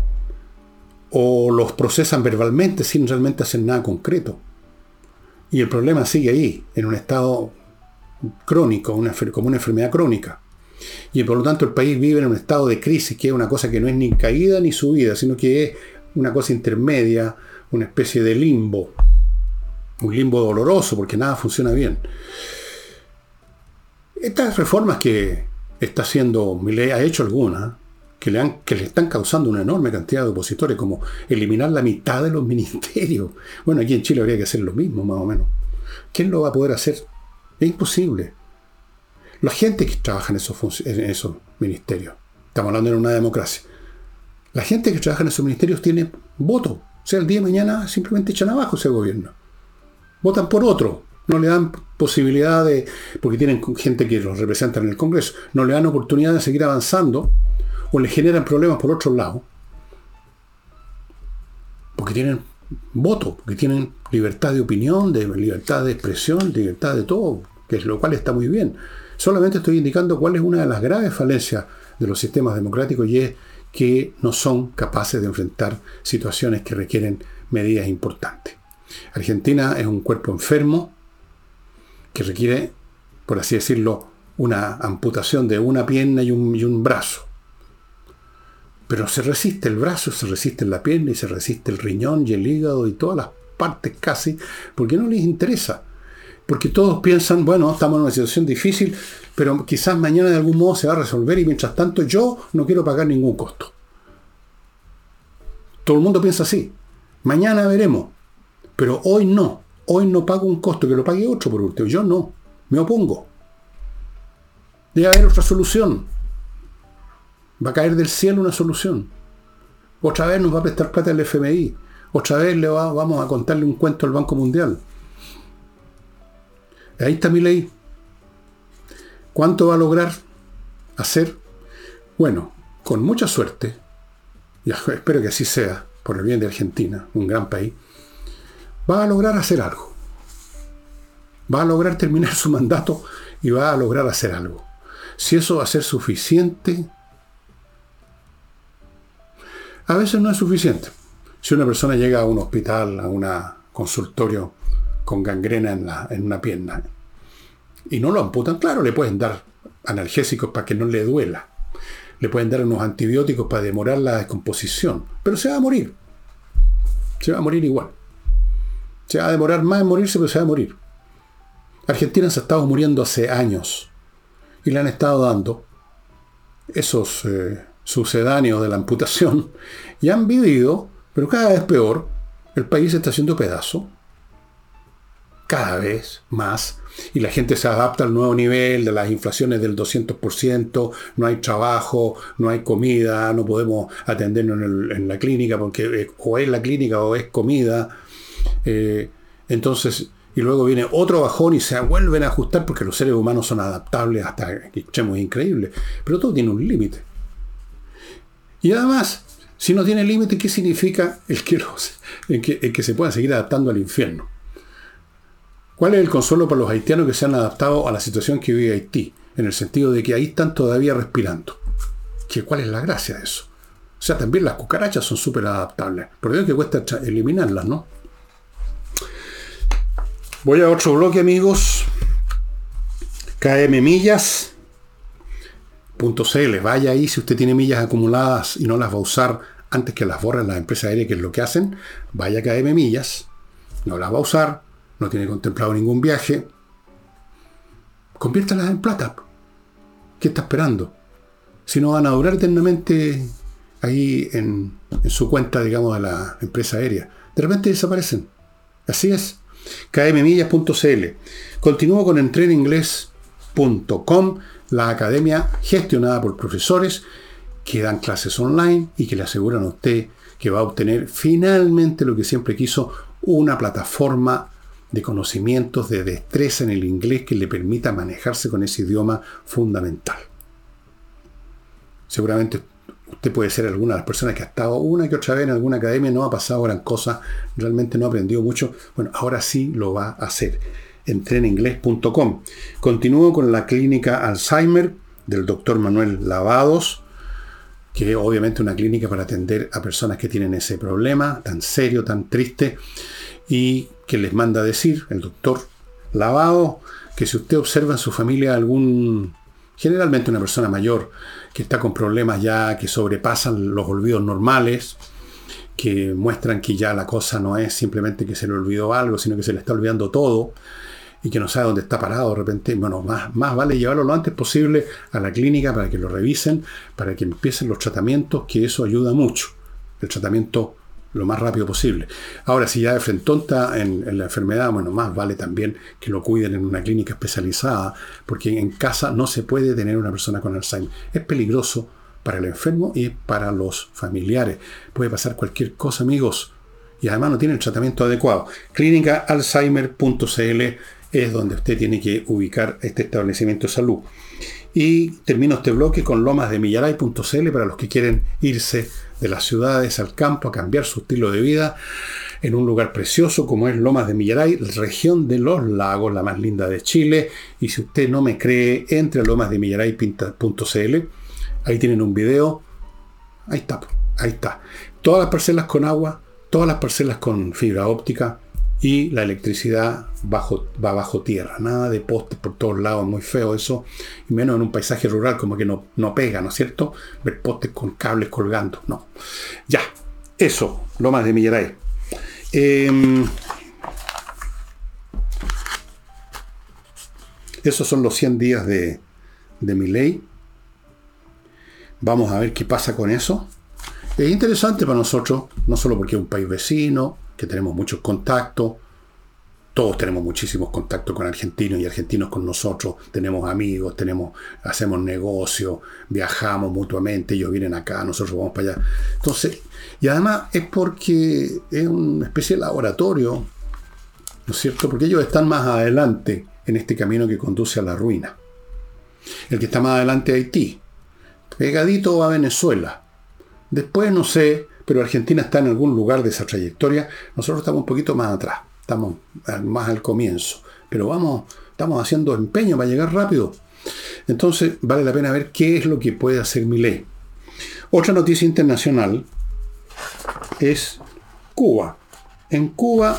o los procesan verbalmente sin realmente hacer nada concreto. Y el problema sigue ahí, en un estado crónico, como una enfermedad crónica. Y por lo tanto el país vive en un estado de crisis, que es una cosa que no es ni caída ni subida, sino que es una cosa intermedia, una especie de limbo. Un limbo doloroso, porque nada funciona bien. Estas reformas que está haciendo Milei, ha hecho algunas, que le están causando una enorme cantidad de opositores, como eliminar la mitad de los ministerios. Bueno, aquí en Chile habría que hacer lo mismo, más o menos. ¿Quién lo va a poder hacer? Es imposible. La gente que trabaja en esos ministerios, estamos hablando de una democracia, la gente que trabaja en esos ministerios tiene voto. O sea, el día de mañana simplemente echan abajo ese gobierno. Votan por otro. No le dan posibilidad de, porque tienen gente que los representa en el Congreso, no le dan oportunidad de seguir avanzando, o le generan problemas por otro lado, porque tienen voto, porque tienen libertad de opinión, libertad de expresión, libertad de todo, que es lo cual está muy bien. Solamente estoy indicando cuál es una de las graves falencias de los sistemas democráticos, y es que no son capaces de enfrentar situaciones que requieren medidas importantes. Argentina es un cuerpo enfermo que requiere, por así decirlo, una amputación de una pierna y un brazo. Pero se resiste el brazo, se resiste la pierna y se resiste el riñón y el hígado y todas las partes casi, porque no les interesa. Porque todos piensan, bueno, estamos en una situación difícil, pero quizás mañana de algún modo se va a resolver, y mientras tanto yo no quiero pagar ningún costo. Todo el mundo piensa así. Mañana veremos. Pero hoy no. Hoy no pago un costo, que lo pague otro por último. Yo no. Me opongo. Debe haber otra solución. Va a caer del cielo una solución. Otra vez nos va a prestar plata el FMI. Otra vez vamos a contarle un cuento al Banco Mundial. Ahí está Milei. ¿Cuánto va a lograr hacer? Bueno, con mucha suerte, y espero que así sea, por el bien de Argentina, un gran país, va a lograr hacer algo. Va a lograr terminar su mandato y va a lograr hacer algo. Si eso va a ser suficiente, a veces no es suficiente. Si una persona llega a un hospital, a un consultorio con gangrena en una pierna y no lo amputan, claro, le pueden dar analgésicos para que no le duela. Le pueden dar unos antibióticos para demorar la descomposición. Pero se va a morir. Se va a morir igual. Se va a demorar más en morirse, pero se va a morir. Argentina se ha estado muriendo hace años. Y le han estado dando esos sucedáneos de la amputación. Y han vivido, pero cada vez peor. El país se está haciendo pedazo. Cada vez más. Y la gente se adapta al nuevo nivel de las inflaciones del 200%, no hay trabajo, no hay comida, no podemos atendernos en la clínica porque o es la clínica o es comida. Entonces, y luego viene otro bajón y se vuelven a ajustar porque los seres humanos son adaptables hasta extremos increíbles. Pero todo tiene un límite. Y además, si no tiene límite, ¿qué significa el que se puedan seguir adaptando al infierno? ¿Cuál es el consuelo para los haitianos que se han adaptado a la situación que vive Haití? En el sentido de que ahí están todavía respirando. ¿Cuál es la gracia de eso? O sea, también las cucarachas son súper adaptables. Por eso es que cuesta eliminarlas, ¿no? Voy a otro bloque, amigos. kmmillas.cl. Vaya ahí si usted tiene millas acumuladas y no las va a usar antes que las borren las empresas aéreas, que es lo que hacen. Vaya a KM Millas. No las va a usar. No tiene contemplado ningún viaje. conviértalas en plata. ¿Qué está esperando? Si no van a durar eternamente ahí en su cuenta, digamos, de la empresa aérea. De repente desaparecen. Así es. kmmillas.cl. Continúo con entreninglés.com, la academia gestionada por profesores que dan clases online y que le aseguran a usted que va a obtener finalmente lo que siempre quiso, una plataforma de conocimientos, de destreza en el inglés que le permita manejarse con ese idioma fundamental. Seguramente usted puede ser alguna de las personas que ha estado una que otra vez en alguna academia, no ha pasado gran cosa, realmente no ha aprendido mucho. Bueno, ahora sí lo va a hacer. Entreninglés.com. Continúo con la clínica Alzheimer del doctor Manuel Lavados, que es obviamente una clínica para atender a personas que tienen ese problema tan serio, tan triste, y que les manda a decir el doctor Lavado que si usted observa en su familia generalmente una persona mayor que está con problemas ya que sobrepasan los olvidos normales, que muestran que ya la cosa no es simplemente que se le olvidó algo, sino que se le está olvidando todo y que no sabe dónde está parado de repente, bueno, más vale llevarlo lo antes posible a la clínica para que lo revisen, para que empiecen los tratamientos, que eso ayuda mucho. El tratamiento lo más rápido posible. Ahora, si ya de frentón está en la enfermedad, bueno, más vale también que lo cuiden en una clínica especializada, porque en casa no se puede tener una persona con Alzheimer. Es peligroso para el enfermo y para los familiares. Puede pasar cualquier cosa, amigos, y además no tiene el tratamiento adecuado. clínicaalzheimer.cl es donde usted tiene que ubicar este establecimiento de salud. Y termino este bloque con lomasdemillaray.cl para los que quieren irse de las ciudades al campo a cambiar su estilo de vida en un lugar precioso como es Lomas de Millaray, región de los lagos, la más linda de Chile. Y si usted no me cree, entre a lomasdemillaray.cl. Ahí tienen un video. Ahí está. Todas las parcelas con agua, todas las parcelas con fibra óptica, y la electricidad va bajo tierra. Nada de postes por todos lados, muy feo eso. Y menos en un paisaje rural, como que no pega, ¿no es cierto? Ver postes con cables colgando, no. Ya, eso, Lomas de Millaray. Esos son los 100 días de Milei. Vamos a ver qué pasa con eso. Es interesante para nosotros, no solo porque es un país vecino, que tenemos muchos contactos, todos tenemos muchísimos contactos con argentinos y argentinos con nosotros, tenemos amigos, hacemos negocios, viajamos mutuamente, ellos vienen acá, nosotros vamos para allá. Entonces, y además es porque es una especie de laboratorio, ¿no es cierto? Porque ellos están más adelante en este camino que conduce a la ruina. El que está más adelante es Haití, pegadito a Venezuela. Después no sé, pero Argentina está en algún lugar de esa trayectoria. Nosotros estamos un poquito más atrás, estamos más al comienzo, pero estamos haciendo empeño para llegar rápido. Entonces vale la pena ver qué es lo que puede hacer Milei. Otra noticia internacional es Cuba. En Cuba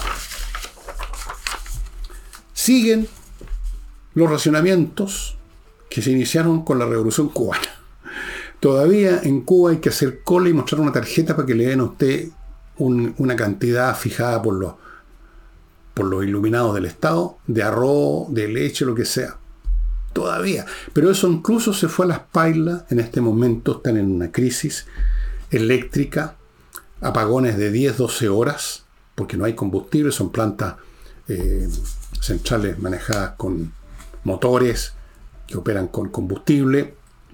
siguen los racionamientos que se iniciaron con la Revolución Cubana. Todavía en Cuba hay que hacer cola y mostrar una tarjeta para que le den a usted una cantidad fijada por los iluminados del Estado, de arroz, de leche, lo que sea. Todavía. Pero eso incluso se fue a las pailas. En este momento están en una crisis eléctrica, apagones de 10-12 horas, porque no hay combustible, son plantas centrales manejadas con motores que operan con combustible.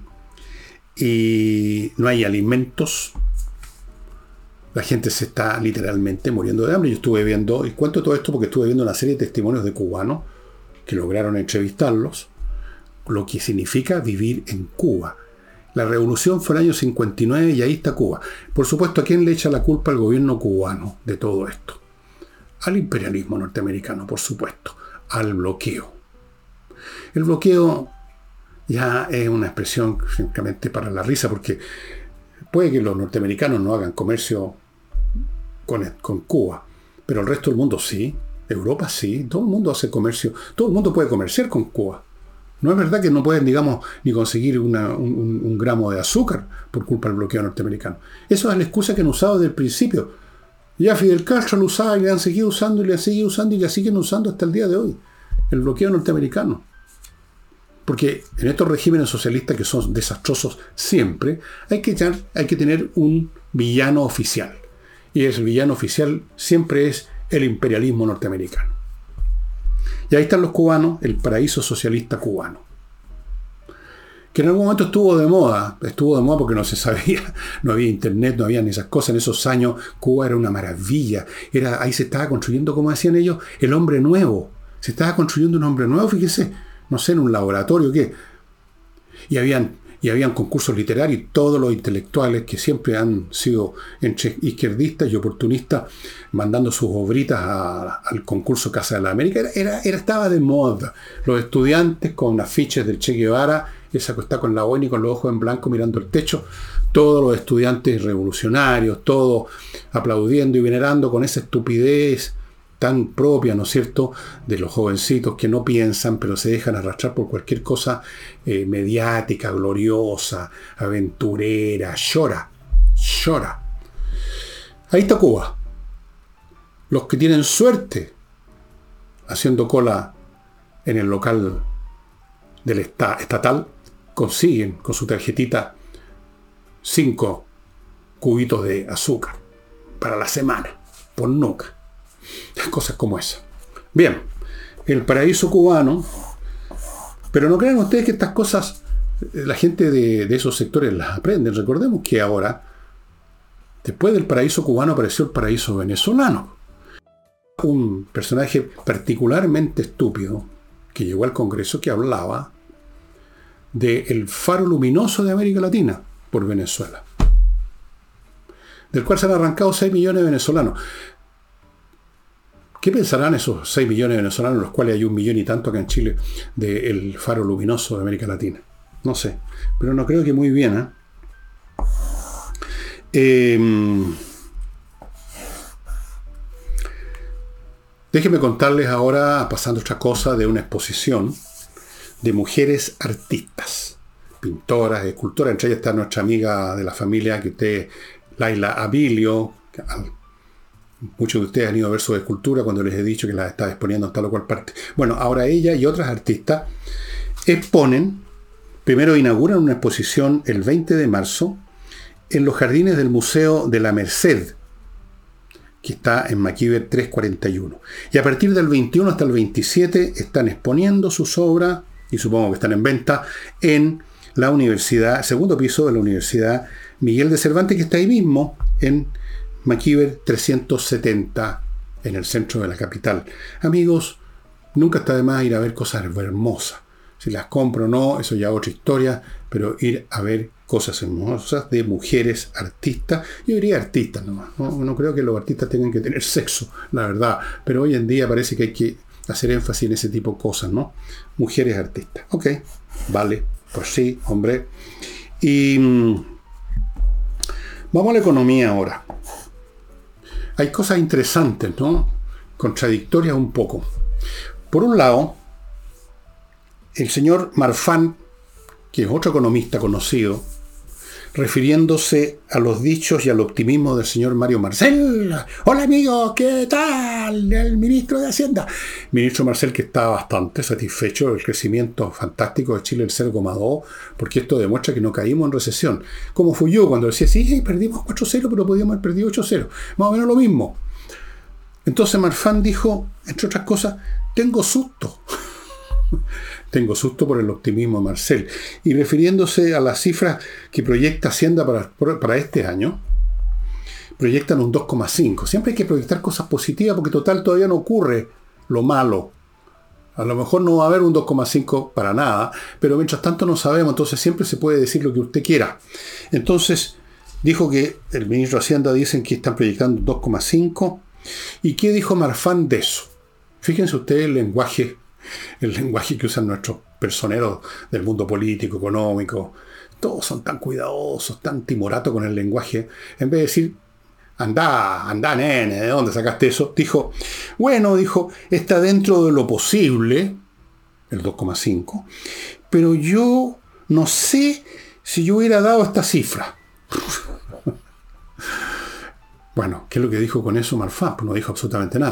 Y no hay alimentos. La gente se está literalmente muriendo de hambre. Yo estuve viendo, y cuento todo esto porque estuve viendo una serie de testimonios de cubanos que lograron entrevistarlos, lo que significa vivir en Cuba. La revolución fue en el año 59 y ahí está Cuba. Por supuesto, ¿a quién le echa la culpa al gobierno cubano de todo esto? Al imperialismo norteamericano, por supuesto. Al bloqueo. El bloqueo ya es una expresión francamente para la risa, porque puede que los norteamericanos no hagan comercio con Cuba, pero el resto del mundo sí, Europa sí, todo el mundo hace comercio, todo el mundo puede comerciar con Cuba. No es verdad que no pueden, digamos, ni conseguir un gramo de azúcar por culpa del bloqueo norteamericano. Eso es la excusa que han usado desde el principio. Ya Fidel Castro lo usaba y le han seguido usando y le siguen usando y le siguen usando hasta el día de hoy. El bloqueo norteamericano. Porque en estos regímenes socialistas que son desastrosos siempre, hay que tener un villano oficial. Y el villano oficial siempre es el imperialismo norteamericano. Y ahí están los cubanos, el paraíso socialista cubano. Que en algún momento estuvo de moda porque no se sabía, no había internet, no había ni esas cosas. En esos años Cuba era una maravilla. Ahí se estaba construyendo, como decían ellos, el hombre nuevo. Se estaba construyendo un hombre nuevo, fíjese, no sé, en un laboratorio, ¿qué? Y habían concursos literarios y todos los intelectuales que siempre han sido entre izquierdistas y oportunistas mandando sus obritas al concurso Casa de la América. Estaba de moda. Los estudiantes con afiches del Che Guevara, esa que está con la boina y con los ojos en blanco mirando el techo, todos los estudiantes revolucionarios, todos aplaudiendo y venerando con esa estupidez tan propia, ¿no es cierto?, de los jovencitos que no piensan, pero se dejan arrastrar por cualquier cosa mediática, gloriosa, aventurera, llora. Ahí está Cuba. Los que tienen suerte haciendo cola en el local del estatal consiguen con su tarjetita 5 cubitos de azúcar para la semana, por nuca. Cosas como esa. Bien, el paraíso cubano. Pero no crean ustedes que estas cosas la gente de esos sectores las aprende. Recordemos que ahora, después del paraíso cubano, apareció el paraíso venezolano. Un personaje particularmente estúpido que llegó al Congreso que hablaba del faro luminoso de América Latina por Venezuela, del cual se han arrancado 6 millones de venezolanos. ¿Qué pensarán esos 6 millones de venezolanos, los cuales hay 1 millón y tanto acá en Chile, del faro luminoso de América Latina? No sé, pero no creo que muy bien. Déjenme contarles ahora, pasando otra cosa, de una exposición de mujeres artistas, pintoras, escultoras. Entre ellas está nuestra amiga de la familia, Laila Abilio. Muchos de ustedes han ido a ver su escultura cuando les he dicho que la estaba exponiendo en tal o cual parte. Bueno, ahora ella y otras artistas primero inauguran una exposición el 20 de marzo en los jardines del Museo de la Merced, que está en Maquiver 341. Y a partir del 21 hasta el 27 están exponiendo sus obras, y supongo que están en venta, en la universidad, segundo piso de la Universidad Miguel de Cervantes, que está ahí mismo, en Maquiver 370, en el centro de la capital. Amigos, nunca está de más ir a ver cosas hermosas. Si las compro o no, eso ya es otra historia, pero ir a ver cosas hermosas de mujeres artistas. Yo diría artistas nomás. No creo que los artistas tengan que tener sexo, la verdad. Pero hoy en día parece que hay que hacer énfasis en ese tipo de cosas, ¿no? Mujeres artistas. Ok, vale, pues sí, hombre. Y vamos a la economía ahora. Hay cosas interesantes, ¿no? Contradictorias un poco. Por un lado, el señor Marfan, que es otro economista conocido, refiriéndose a los dichos y al optimismo del señor Mario Marcel. Hola amigos, ¿qué tal? El ministro de Hacienda. Ministro Marcel, que está bastante satisfecho del crecimiento fantástico de Chile, el 0,2, porque esto demuestra que no caímos en recesión. Como fui yo cuando decía, sí, perdimos 4-0, pero podíamos haber perdido 8-0. Más o menos lo mismo. Entonces Marfan dijo, entre otras cosas, tengo susto. Tengo susto por el optimismo de Marcel. Y refiriéndose a las cifras que proyecta Hacienda para este año, proyectan un 2,5. Siempre hay que proyectar cosas positivas porque total todavía no ocurre lo malo. A lo mejor no va a haber un 2,5 para nada, pero mientras tanto no sabemos, entonces siempre se puede decir lo que usted quiera. Entonces dijo que el ministro de Hacienda dicen que están proyectando un 2,5. ¿Y qué dijo Marfan de eso? Fíjense ustedes el lenguaje que usan nuestros personeros del mundo político, económico. Todos son tan cuidadosos, tan timoratos con el lenguaje. En vez de decir, anda, nene, ¿de dónde sacaste eso? Dijo, está dentro de lo posible, el 2,5, pero yo no sé si yo hubiera dado esta cifra. Bueno, ¿qué es lo que dijo con eso Marfan? Pues no dijo absolutamente nada.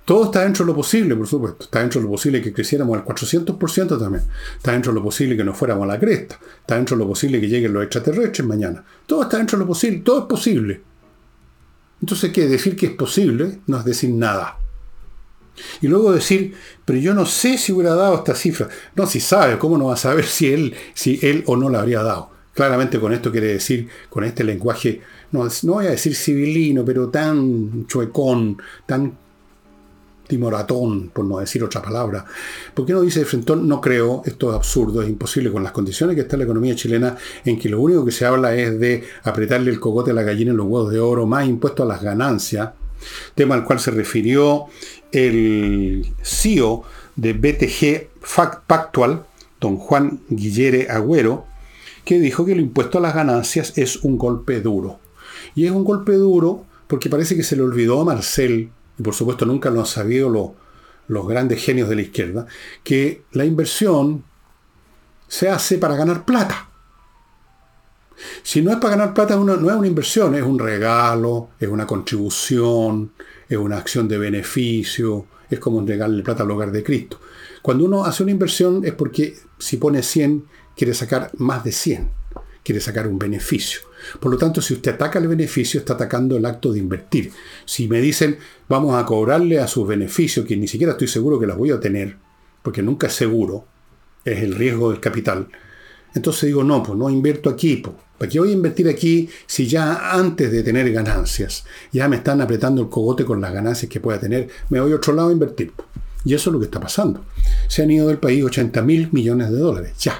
Todo está dentro de lo posible, por supuesto. Está dentro de lo posible que creciéramos al 400% también. Está dentro de lo posible que nos fuéramos a la cresta. Está dentro de lo posible que lleguen los extraterrestres mañana. Todo está dentro de lo posible. Todo es posible. Entonces, ¿qué? Decir que es posible no es decir nada. Y luego decir, pero yo no sé si hubiera dado esta cifra. No, si sabe, ¿cómo no va a saber si él o no la habría dado? Claramente con esto quiere decir, con este lenguaje, no voy a decir civilino, pero tan chuecón, tan timoratón, por no decir otra palabra. ¿Por qué no dice de frentón? No creo, esto es absurdo, es imposible con las condiciones que está la economía chilena, en que lo único que se habla es de apretarle el cogote a la gallina en los huevos de oro, más impuesto a las ganancias, tema al cual se refirió el CEO de BTG Pactual, don Juan Guillere Agüero, que dijo que el impuesto a las ganancias es un golpe duro. Y es un golpe duro porque parece que se le olvidó a Marcel, y por supuesto nunca lo han sabido los grandes genios de la izquierda, que la inversión se hace para ganar plata. Si no es para ganar plata, no es una inversión, es un regalo, es una contribución, es una acción de beneficio, es como entregarle plata al hogar de Cristo. Cuando uno hace una inversión es porque si pone 100, quiere sacar más de 100, quiere sacar un beneficio. Por lo tanto, si usted ataca el beneficio, está atacando el acto de invertir. Si me dicen, vamos a cobrarle a sus beneficios, que ni siquiera estoy seguro que las voy a tener, porque nunca es seguro, es el riesgo del capital, entonces digo, no, pues no invierto aquí. Pues. ¿Para qué voy a invertir aquí si ya antes de tener ganancias, ya me están apretando el cogote con las ganancias que pueda tener? Me voy a otro lado a invertir. Pues. Y eso es lo que está pasando. Se han ido del país 80.000 millones de dólares, ya.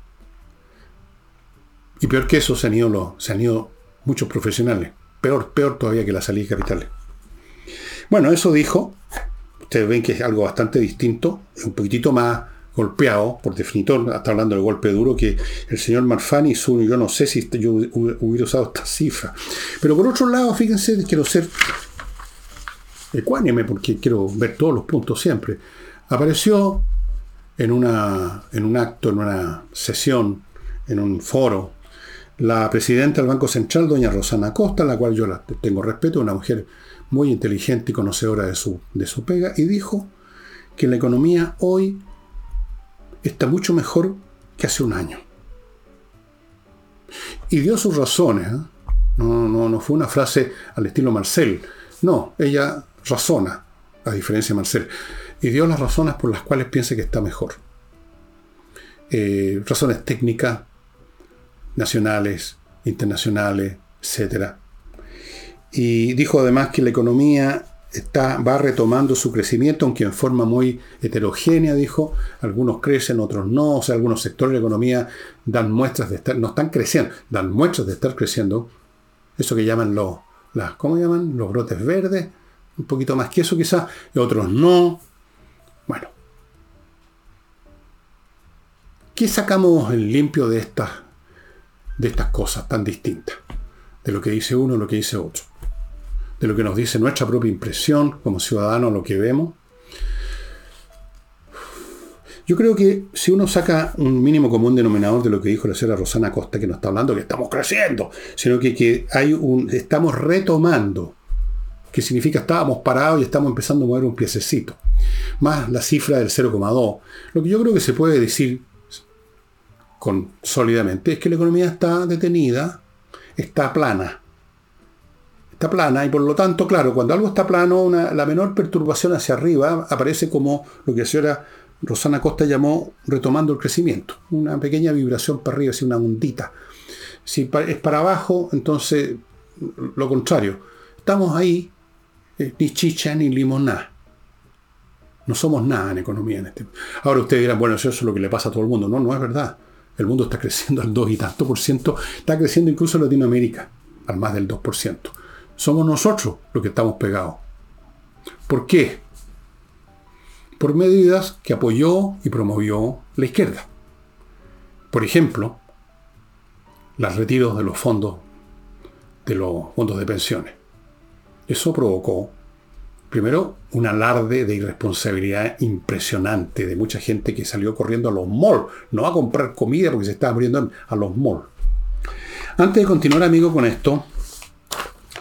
Y peor que eso, se han ido muchos profesionales. Peor todavía que la salida de capitales. Bueno, eso dijo. Ustedes ven que es algo bastante distinto, un poquitito más golpeado, por definitor, está hablando del golpe duro, que el señor Marfani, yo no sé si yo hubiera usado esta cifra. Pero por otro lado, fíjense, quiero ser ecuánime, porque quiero ver todos los puntos siempre. Apareció en un acto, en una sesión, en un foro, la presidenta del Banco Central, doña Rosana Acosta, a la cual yo la tengo respeto, una mujer muy inteligente y conocedora de su pega, y dijo que la economía hoy está mucho mejor que hace un año. Y dio sus razones. No fue una frase al estilo Marcel. No, ella razona, a diferencia de Marcel. Y dio las razones por las cuales piensa que está mejor. Razones técnicas, nacionales, internacionales, etc. Y dijo además que la economía va retomando su crecimiento, aunque en forma muy heterogénea, dijo. Algunos crecen, otros no. O sea, algunos sectores de la economía dan muestras de estar, no están creciendo, dan muestras de estar creciendo. Eso que llaman ¿cómo llaman? Los brotes verdes. Un poquito más que eso quizás. Y otros no. Bueno. ¿Qué sacamos en limpio de estas cosas tan distintas? De lo que dice uno y lo que dice otro. De lo que nos dice nuestra propia impresión como ciudadanos, lo que vemos. Yo creo que si uno saca un mínimo común denominador de lo que dijo la señora Rosana Acosta, que no está hablando que estamos creciendo, sino que estamos retomando, que significa estábamos parados y estamos empezando a mover un piececito, más la cifra del 0,2. Lo que yo creo que se puede decir sólidamente es que la economía está detenida, está plana. Está plana y por lo tanto, claro, cuando algo está plano, la menor perturbación hacia arriba aparece como lo que la señora Rosana Acosta llamó retomando el crecimiento. Una pequeña vibración para arriba, así una ondita. Si es para abajo, entonces lo contrario. Estamos ahí, ni chicha ni limonada. No somos nada en economía en este momento. Ahora ustedes dirán, bueno, eso es lo que le pasa a todo el mundo. No es verdad. El mundo está creciendo al 2 y tanto %. Está creciendo incluso en Latinoamérica, al más del 2%. Somos nosotros los que estamos pegados. ¿Por qué? Por medidas que apoyó y promovió la izquierda. Por ejemplo, los retiros de los fondos de pensiones. Eso provocó, primero, un alarde de irresponsabilidad impresionante de mucha gente que salió corriendo a los malls, no a comprar comida porque se estaba muriendo, a los malls. Antes de continuar, amigo, con esto,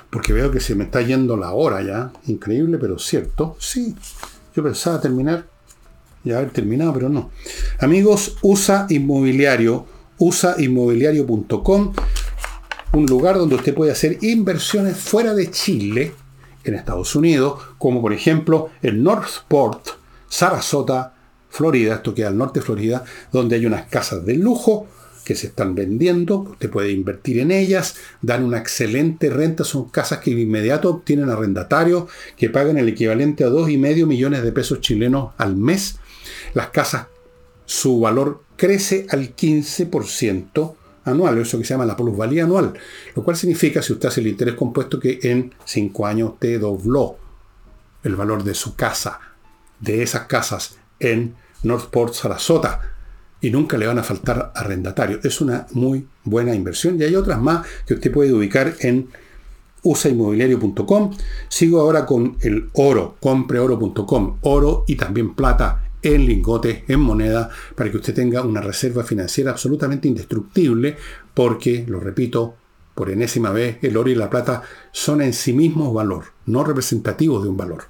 porque veo que se me está yendo la hora ya. Increíble, pero cierto. Sí, yo pensaba terminar, ya haber terminado, pero no. Amigos, USA Inmobiliario, usainmobiliario.com, un lugar donde usted puede hacer inversiones fuera de Chile, en Estados Unidos, como por ejemplo el Northport, Sarasota, Florida, esto queda al norte de Florida, donde hay unas casas de lujo que se están vendiendo, usted puede invertir en ellas, dan una excelente renta, son casas que de inmediato obtienen arrendatarios que pagan el equivalente a 2,5 millones de pesos chilenos al mes. Las casas, su valor crece al 15% anual, eso que se llama la plusvalía anual, lo cual significa, si usted hace el interés compuesto, que en 5 años usted dobló el valor de su casa, de esas casas en Northport, Sarasota, y nunca le van a faltar arrendatarios. Es una muy buena inversión, y hay otras más que usted puede ubicar en usainmobiliario.com. Sigo ahora con el oro, compreoro.com, oro y también plata en lingotes, en moneda, para que usted tenga una reserva financiera absolutamente indestructible, porque, lo repito por enésima vez, el oro y la plata son en sí mismos valor, no representativos de un valor.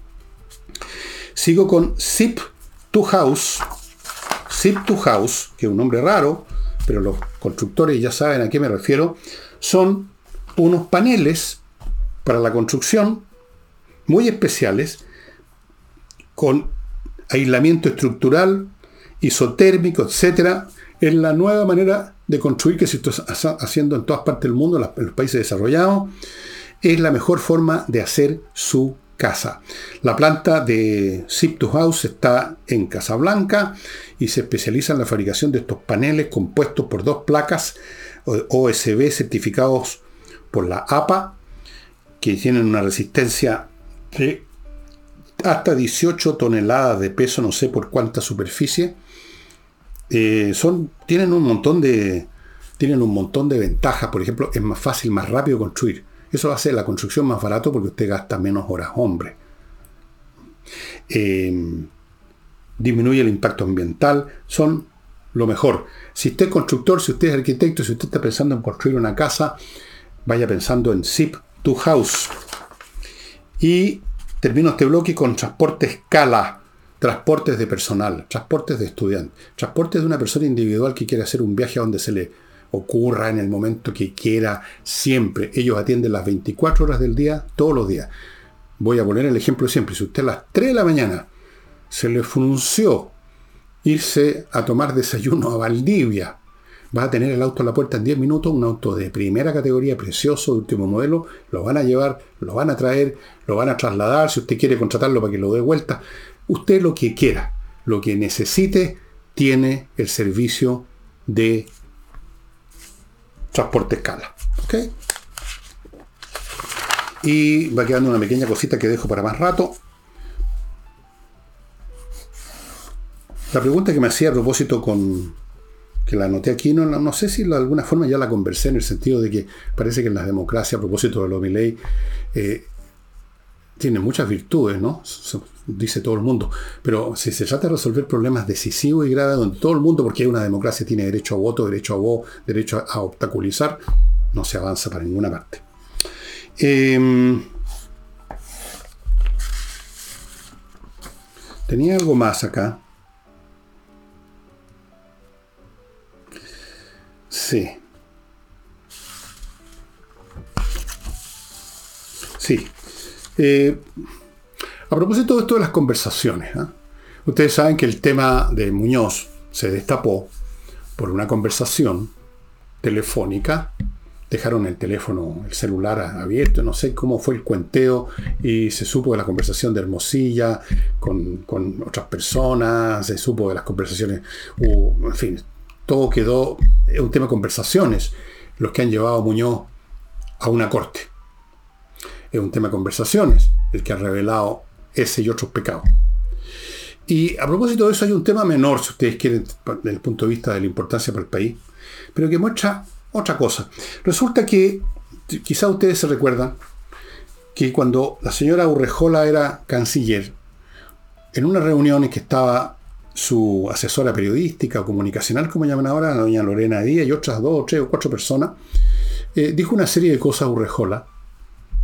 Sigo con Zip2House. Zip2House, que es un nombre raro, pero los constructores ya saben a qué me refiero, son unos paneles para la construcción muy especiales, con aislamiento estructural, isotérmico, etcétera. Es la nueva manera de construir que se está haciendo en todas partes del mundo, en los países desarrollados. Es la mejor forma de hacer su casa. La planta de Zip2House está en Casablanca y se especializa en la fabricación de estos paneles compuestos por 2 placas OSB certificados por la APA, que tienen una resistencia de hasta 18 toneladas de peso, no sé por cuánta superficie. Tienen un montón de ventajas. Por ejemplo, es más fácil, más rápido construir. Eso hace la construcción más barato porque usted gasta menos horas hombre. Disminuye el impacto ambiental. Son lo mejor. Si usted es constructor, si usted es arquitecto, si usted está pensando en construir una casa, vaya pensando en Zip2House. Y termino este bloque con transporte escala, transportes de personal, transportes de estudiantes, transportes de una persona individual que quiere hacer un viaje a donde se le ocurra, en el momento que quiera, siempre. Ellos atienden las 24 horas del día, todos los días. Voy a poner el ejemplo siempre. Si usted a las 3 de la mañana se le frunció irse a tomar desayuno a Valdivia, va a tener el auto a la puerta en 10 minutos, un auto de primera categoría, precioso, de último modelo, lo van a llevar, lo van a traer, lo van a trasladar, si usted quiere contratarlo para que lo dé vuelta, usted lo que quiera, lo que necesite, tiene el servicio de transporte escala. ¿Ok? Y va quedando una pequeña cosita que dejo para más rato. La pregunta que me hacía a propósito que la anoté aquí, no sé si de alguna forma ya la conversé, en el sentido de que parece que en las democracias, a propósito de lo Milei, tiene muchas virtudes, ¿no? Dice todo el mundo. Pero si se trata de resolver problemas decisivos y graves, donde todo el mundo, porque hay una democracia, tiene derecho a voto, derecho a obstaculizar, no se avanza para ninguna parte. Tenía algo más acá. Sí. A propósito de esto de las conversaciones, ustedes saben que el tema de Muñoz se destapó por una conversación telefónica. Dejaron el teléfono, el celular abierto, no sé cómo fue el cuenteo, y se supo de la conversación de Hermosilla con otras personas, se supo de las conversaciones, en fin, todo quedó, es un tema de conversaciones, los que han llevado a Muñoz a una corte. Es un tema de conversaciones, el que ha revelado ese y otros pecados. Y a propósito de eso hay un tema menor, si ustedes quieren, desde el punto de vista de la importancia para el país, pero que muestra otra cosa. Resulta que, quizá ustedes se recuerdan, que cuando la señora Urrejola era canciller, en una reunión en que estaba su asesora periodística o comunicacional, como llaman ahora, la doña Lorena Díaz, y otras 2, 3 o 4 personas, dijo una serie de cosas Urrejola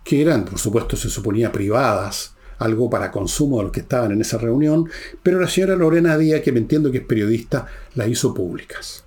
que eran, por supuesto, se suponía privadas, algo para consumo de los que estaban en esa reunión, pero la señora Lorena Díaz, que me entiendo que es periodista, las hizo públicas.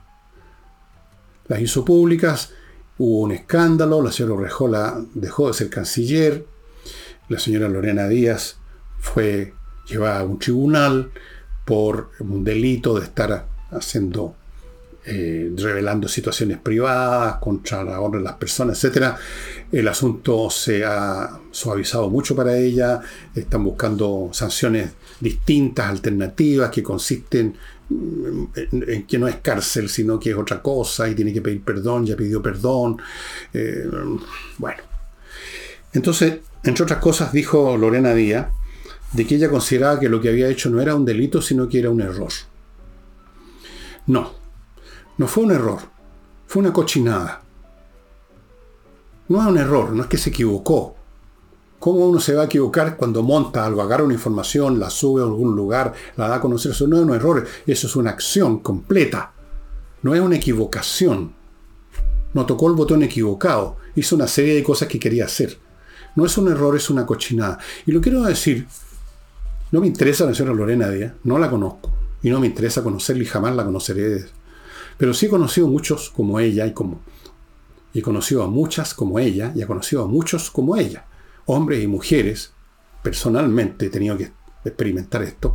Las hizo públicas, hubo un escándalo, la señora Urrejola dejó de ser canciller, la señora Lorena Díaz fue llevada a un tribunal por un delito de estar haciendo, revelando situaciones privadas contra la honra de las personas, etc. El asunto se ha suavizado mucho para ella, están buscando sanciones distintas, alternativas, que consisten en que no es cárcel, sino que es otra cosa, y tiene que pedir perdón, ya pidió perdón. Bueno. Entonces, entre otras cosas, dijo Lorena Díaz de que ella consideraba que lo que había hecho no era un delito, sino que era un error. No fue un error, fue una cochinada. No es un error, no es que se equivocó. ¿Cómo uno se va a equivocar cuando monta algo, agarra una información, la sube a algún lugar, la da a conocer? Eso no es un error, eso es una acción completa. No es una equivocación. No tocó el botón equivocado, hizo una serie de cosas que quería hacer. No es un error, es una cochinada. Y lo quiero decir, no me interesa la señora Lorena Díaz, no la conozco, y no me interesa conocerla y jamás la conoceré. Pero sí he conocido muchos como ella, y he conocido a muchas como ella, y he conocido a muchos como ella. Hombres y mujeres, personalmente he tenido que experimentar esto,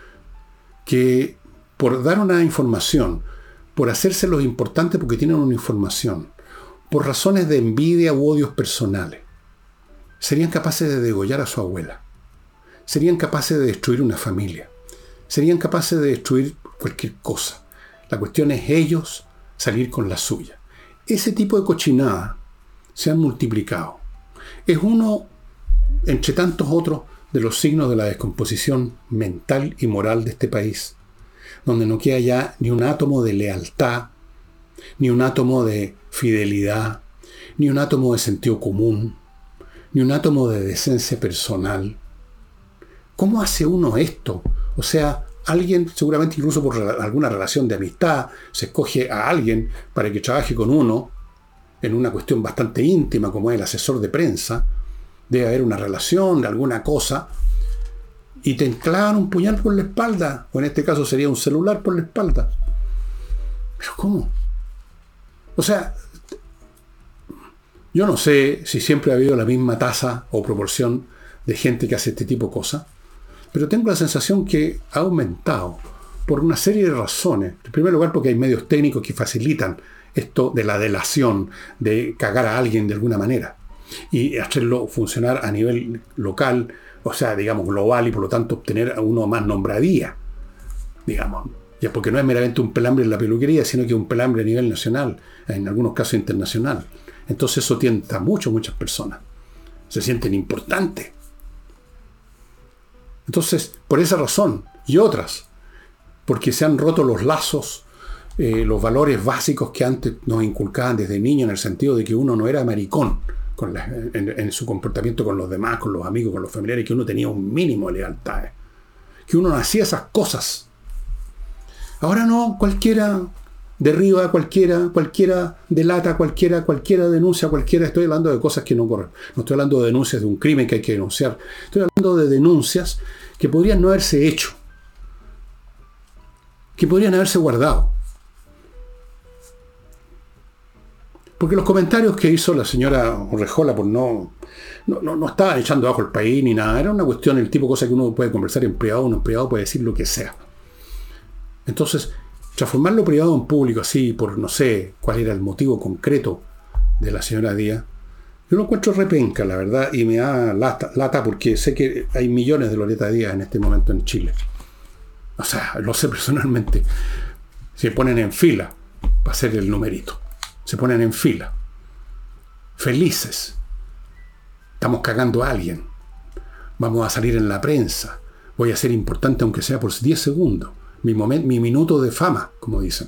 que por dar una información, por hacerse los importantes porque tienen una información, por razones de envidia u odios personales, serían capaces de degollar a su abuela, serían capaces de destruir una familia, serían capaces de destruir cualquier cosa. La cuestión es ellos salir con la suya. Ese tipo de cochinada se han multiplicado. Es uno, entre tantos otros, de los signos de la descomposición mental y moral de este país, donde no queda ya ni un átomo de lealtad, ni un átomo de fidelidad, ni un átomo de sentido común, ni un átomo de decencia personal. ¿Cómo hace uno esto? O sea, alguien, seguramente incluso por alguna relación de amistad, se escoge a alguien para que trabaje con uno en una cuestión bastante íntima como es el asesor de prensa. Debe haber una relación de alguna cosa, y te enclavan un puñal por la espalda, o en este caso sería un celular por la espalda. ¿Pero cómo? O sea, yo no sé si siempre ha habido la misma tasa o proporción de gente que hace este tipo de cosas, pero tengo la sensación que ha aumentado por una serie de razones. En primer lugar, porque hay medios técnicos que facilitan esto de la delación, de cagar a alguien de alguna manera, y hacerlo funcionar a nivel local, o sea, digamos, global, y por lo tanto obtener a uno más nombradía, digamos. Ya porque no es meramente un pelambre en la peluquería, sino que es un pelambre a nivel nacional, en algunos casos internacional. Entonces eso tienta mucho a muchas personas. Se sienten importantes. Entonces, por esa razón, y otras, porque se han roto los lazos, los valores básicos que antes nos inculcaban desde niño, en el sentido de que uno no era maricón en su comportamiento con los demás, con los amigos, con los familiares, que uno tenía un mínimo de lealtad, que uno no hacía esas cosas. Ahora no, cualquiera derriba a cualquiera delata a cualquiera denuncia a cualquiera. Estoy hablando de cosas que no corren. No estoy hablando de denuncias de un crimen que hay que denunciar. Estoy hablando de denuncias que podrían no haberse hecho, que podrían haberse guardado. Porque los comentarios que hizo la señora Urrejola por no estaban echando abajo el país ni nada. Era una cuestión, el tipo de cosas que uno puede conversar en privado. Uno en privado puede decir lo que sea. Entonces, transformar lo privado en público así, por no sé cuál era el motivo concreto de la señora Díaz, yo lo encuentro repenca, la verdad, y me da lata porque sé que hay millones de Loreta Díaz en este momento en Chile. O sea, lo sé personalmente. Se ponen en fila para hacer el numerito. Se ponen en fila. Felices. Estamos cagando a alguien. Vamos a salir en la prensa. Voy a ser importante aunque sea por 10 segundos. Mi minuto de fama, como dicen.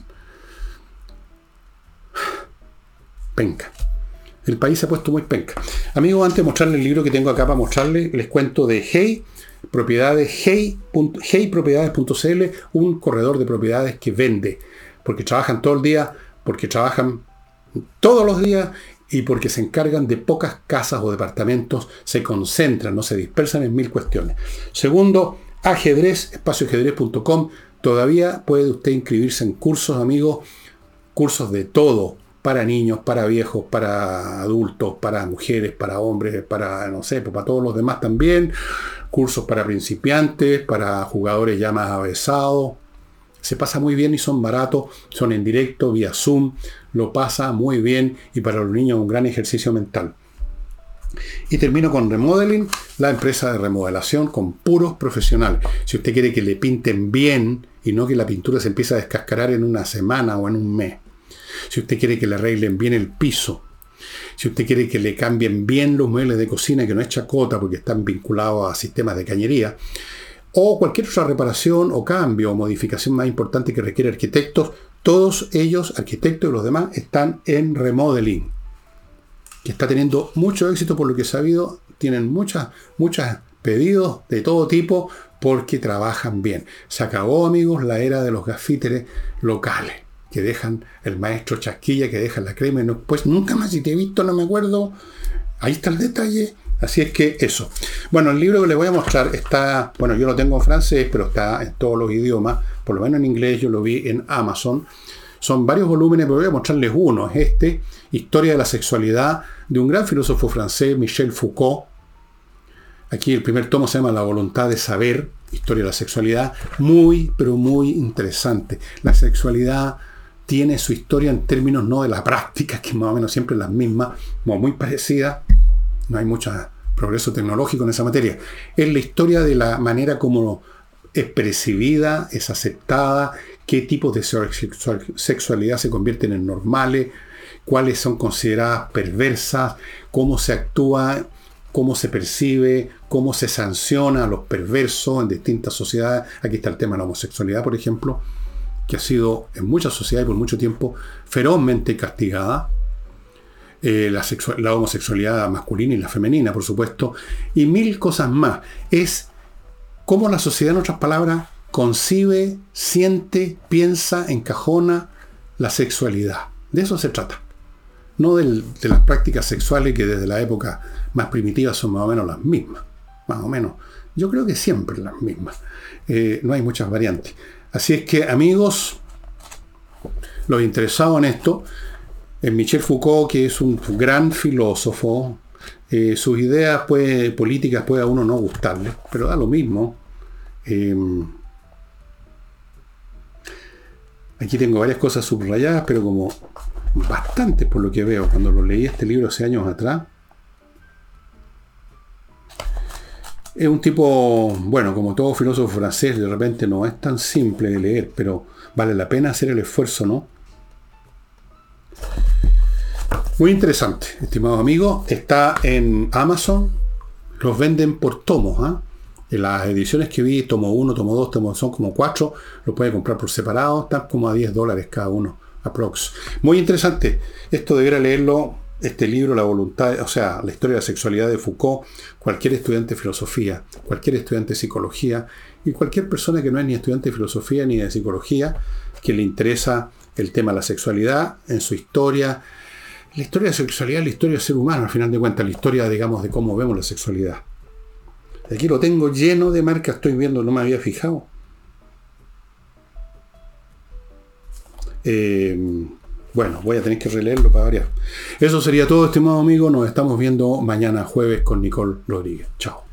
Penca. El país se ha puesto muy penca. Amigos, antes de mostrarles el libro que tengo acá para mostrarles, les cuento de Hey Propiedades, heypropiedades.cl, un corredor de propiedades que vende, porque trabajan todo el día, porque trabajan todos los días, y porque se encargan de pocas casas o departamentos, se concentran, no se dispersan en 1000 cuestiones. Segundo, ajedrez, espacioajedrez.com. Todavía puede usted inscribirse en cursos, amigos, cursos de todo, para niños, para viejos, para adultos, para mujeres, para hombres, para, no sé, para todos los demás también. Cursos para principiantes, para jugadores ya más avesados. Se pasa muy bien y son baratos, son en directo, vía Zoom, lo pasa muy bien y para los niños un gran ejercicio mental. Y termino con Remodeling, la empresa de remodelación con puros profesionales. Si usted quiere que le pinten bien y no que la pintura se empiece a descascarar en una semana o en un mes. Si usted quiere que le arreglen bien el piso. Si usted quiere que le cambien bien los muebles de cocina, que no es chacota porque están vinculados a sistemas de cañería. O cualquier otra reparación o cambio o modificación más importante que requiere arquitectos. Todos ellos, arquitectos y los demás, están en Remodeling, que está teniendo mucho éxito por lo que he sabido. Tienen muchos pedidos de todo tipo porque trabajan bien. Se acabó, amigos, la era de los gafíteres locales, que dejan el maestro chasquilla, que dejan la crema y no, pues nunca más, si te he visto no me acuerdo. Ahí está el detalle. Así es que eso. Bueno, el libro que les voy a mostrar está, bueno, yo lo tengo en francés, pero está en todos los idiomas, por lo menos en inglés. Yo lo vi en Amazon. Son varios volúmenes, pero voy a mostrarles uno. Es Historia de la sexualidad, de un gran filósofo francés, Michel Foucault. Aquí el primer tomo se llama La voluntad de saber, Historia de la sexualidad. Muy, pero muy interesante. La sexualidad tiene su historia en términos no de la práctica, que más o menos siempre es la misma, como muy parecida. No hay mucho progreso tecnológico en esa materia. Es la historia de la manera como es percibida, es aceptada, qué tipos de sexualidad se convierten en normales, cuáles son consideradas perversas, cómo se actúa, cómo se percibe, cómo se sanciona a los perversos en distintas sociedades. Aquí está el tema de la homosexualidad, por ejemplo, que ha sido en muchas sociedades por mucho tiempo ferozmente castigada. La homosexualidad masculina y la femenina, por supuesto, y 1000 cosas más. Es cómo la sociedad, en otras palabras, concibe, siente, piensa, encajona la sexualidad. De eso se trata. No de las prácticas sexuales que desde la época más primitiva son más o menos las mismas. Más o menos. Yo creo que siempre las mismas. No hay muchas variantes. Así es que, amigos, los interesados en esto, Michel Foucault, que es un gran filósofo, sus ideas políticas puede a uno no gustarle, pero da lo mismo. Aquí tengo varias cosas subrayadas, pero como bastantes por lo que veo. Cuando lo leí este libro hace años atrás, es un tipo, bueno, como todo filósofo francés, de repente no es tan simple de leer, pero vale la pena hacer el esfuerzo, ¿no? Muy interesante, estimados amigos. Está en Amazon. Los venden por tomos, ¿eh? En las ediciones que vi, tomo 1, tomo 2, son como 4. Los puede comprar por separado. Están como a $10 cada uno, aprox. Muy interesante. Esto debería leerlo, este libro, La voluntad, o sea, la historia de la sexualidad de Foucault. Cualquier estudiante de filosofía, cualquier estudiante de psicología y cualquier persona que no es ni estudiante de filosofía ni de psicología, que le interesa el tema de la sexualidad en su historia. La historia de la sexualidad es la historia del ser humano, al final de cuentas, la historia, digamos, de cómo vemos la sexualidad. Aquí lo tengo lleno de marcas, estoy viendo, no me había fijado. Bueno, voy a tener que releerlo para variar. Eso sería todo, estimado amigo. Nos estamos viendo mañana jueves con Nicole Rodríguez. Chao.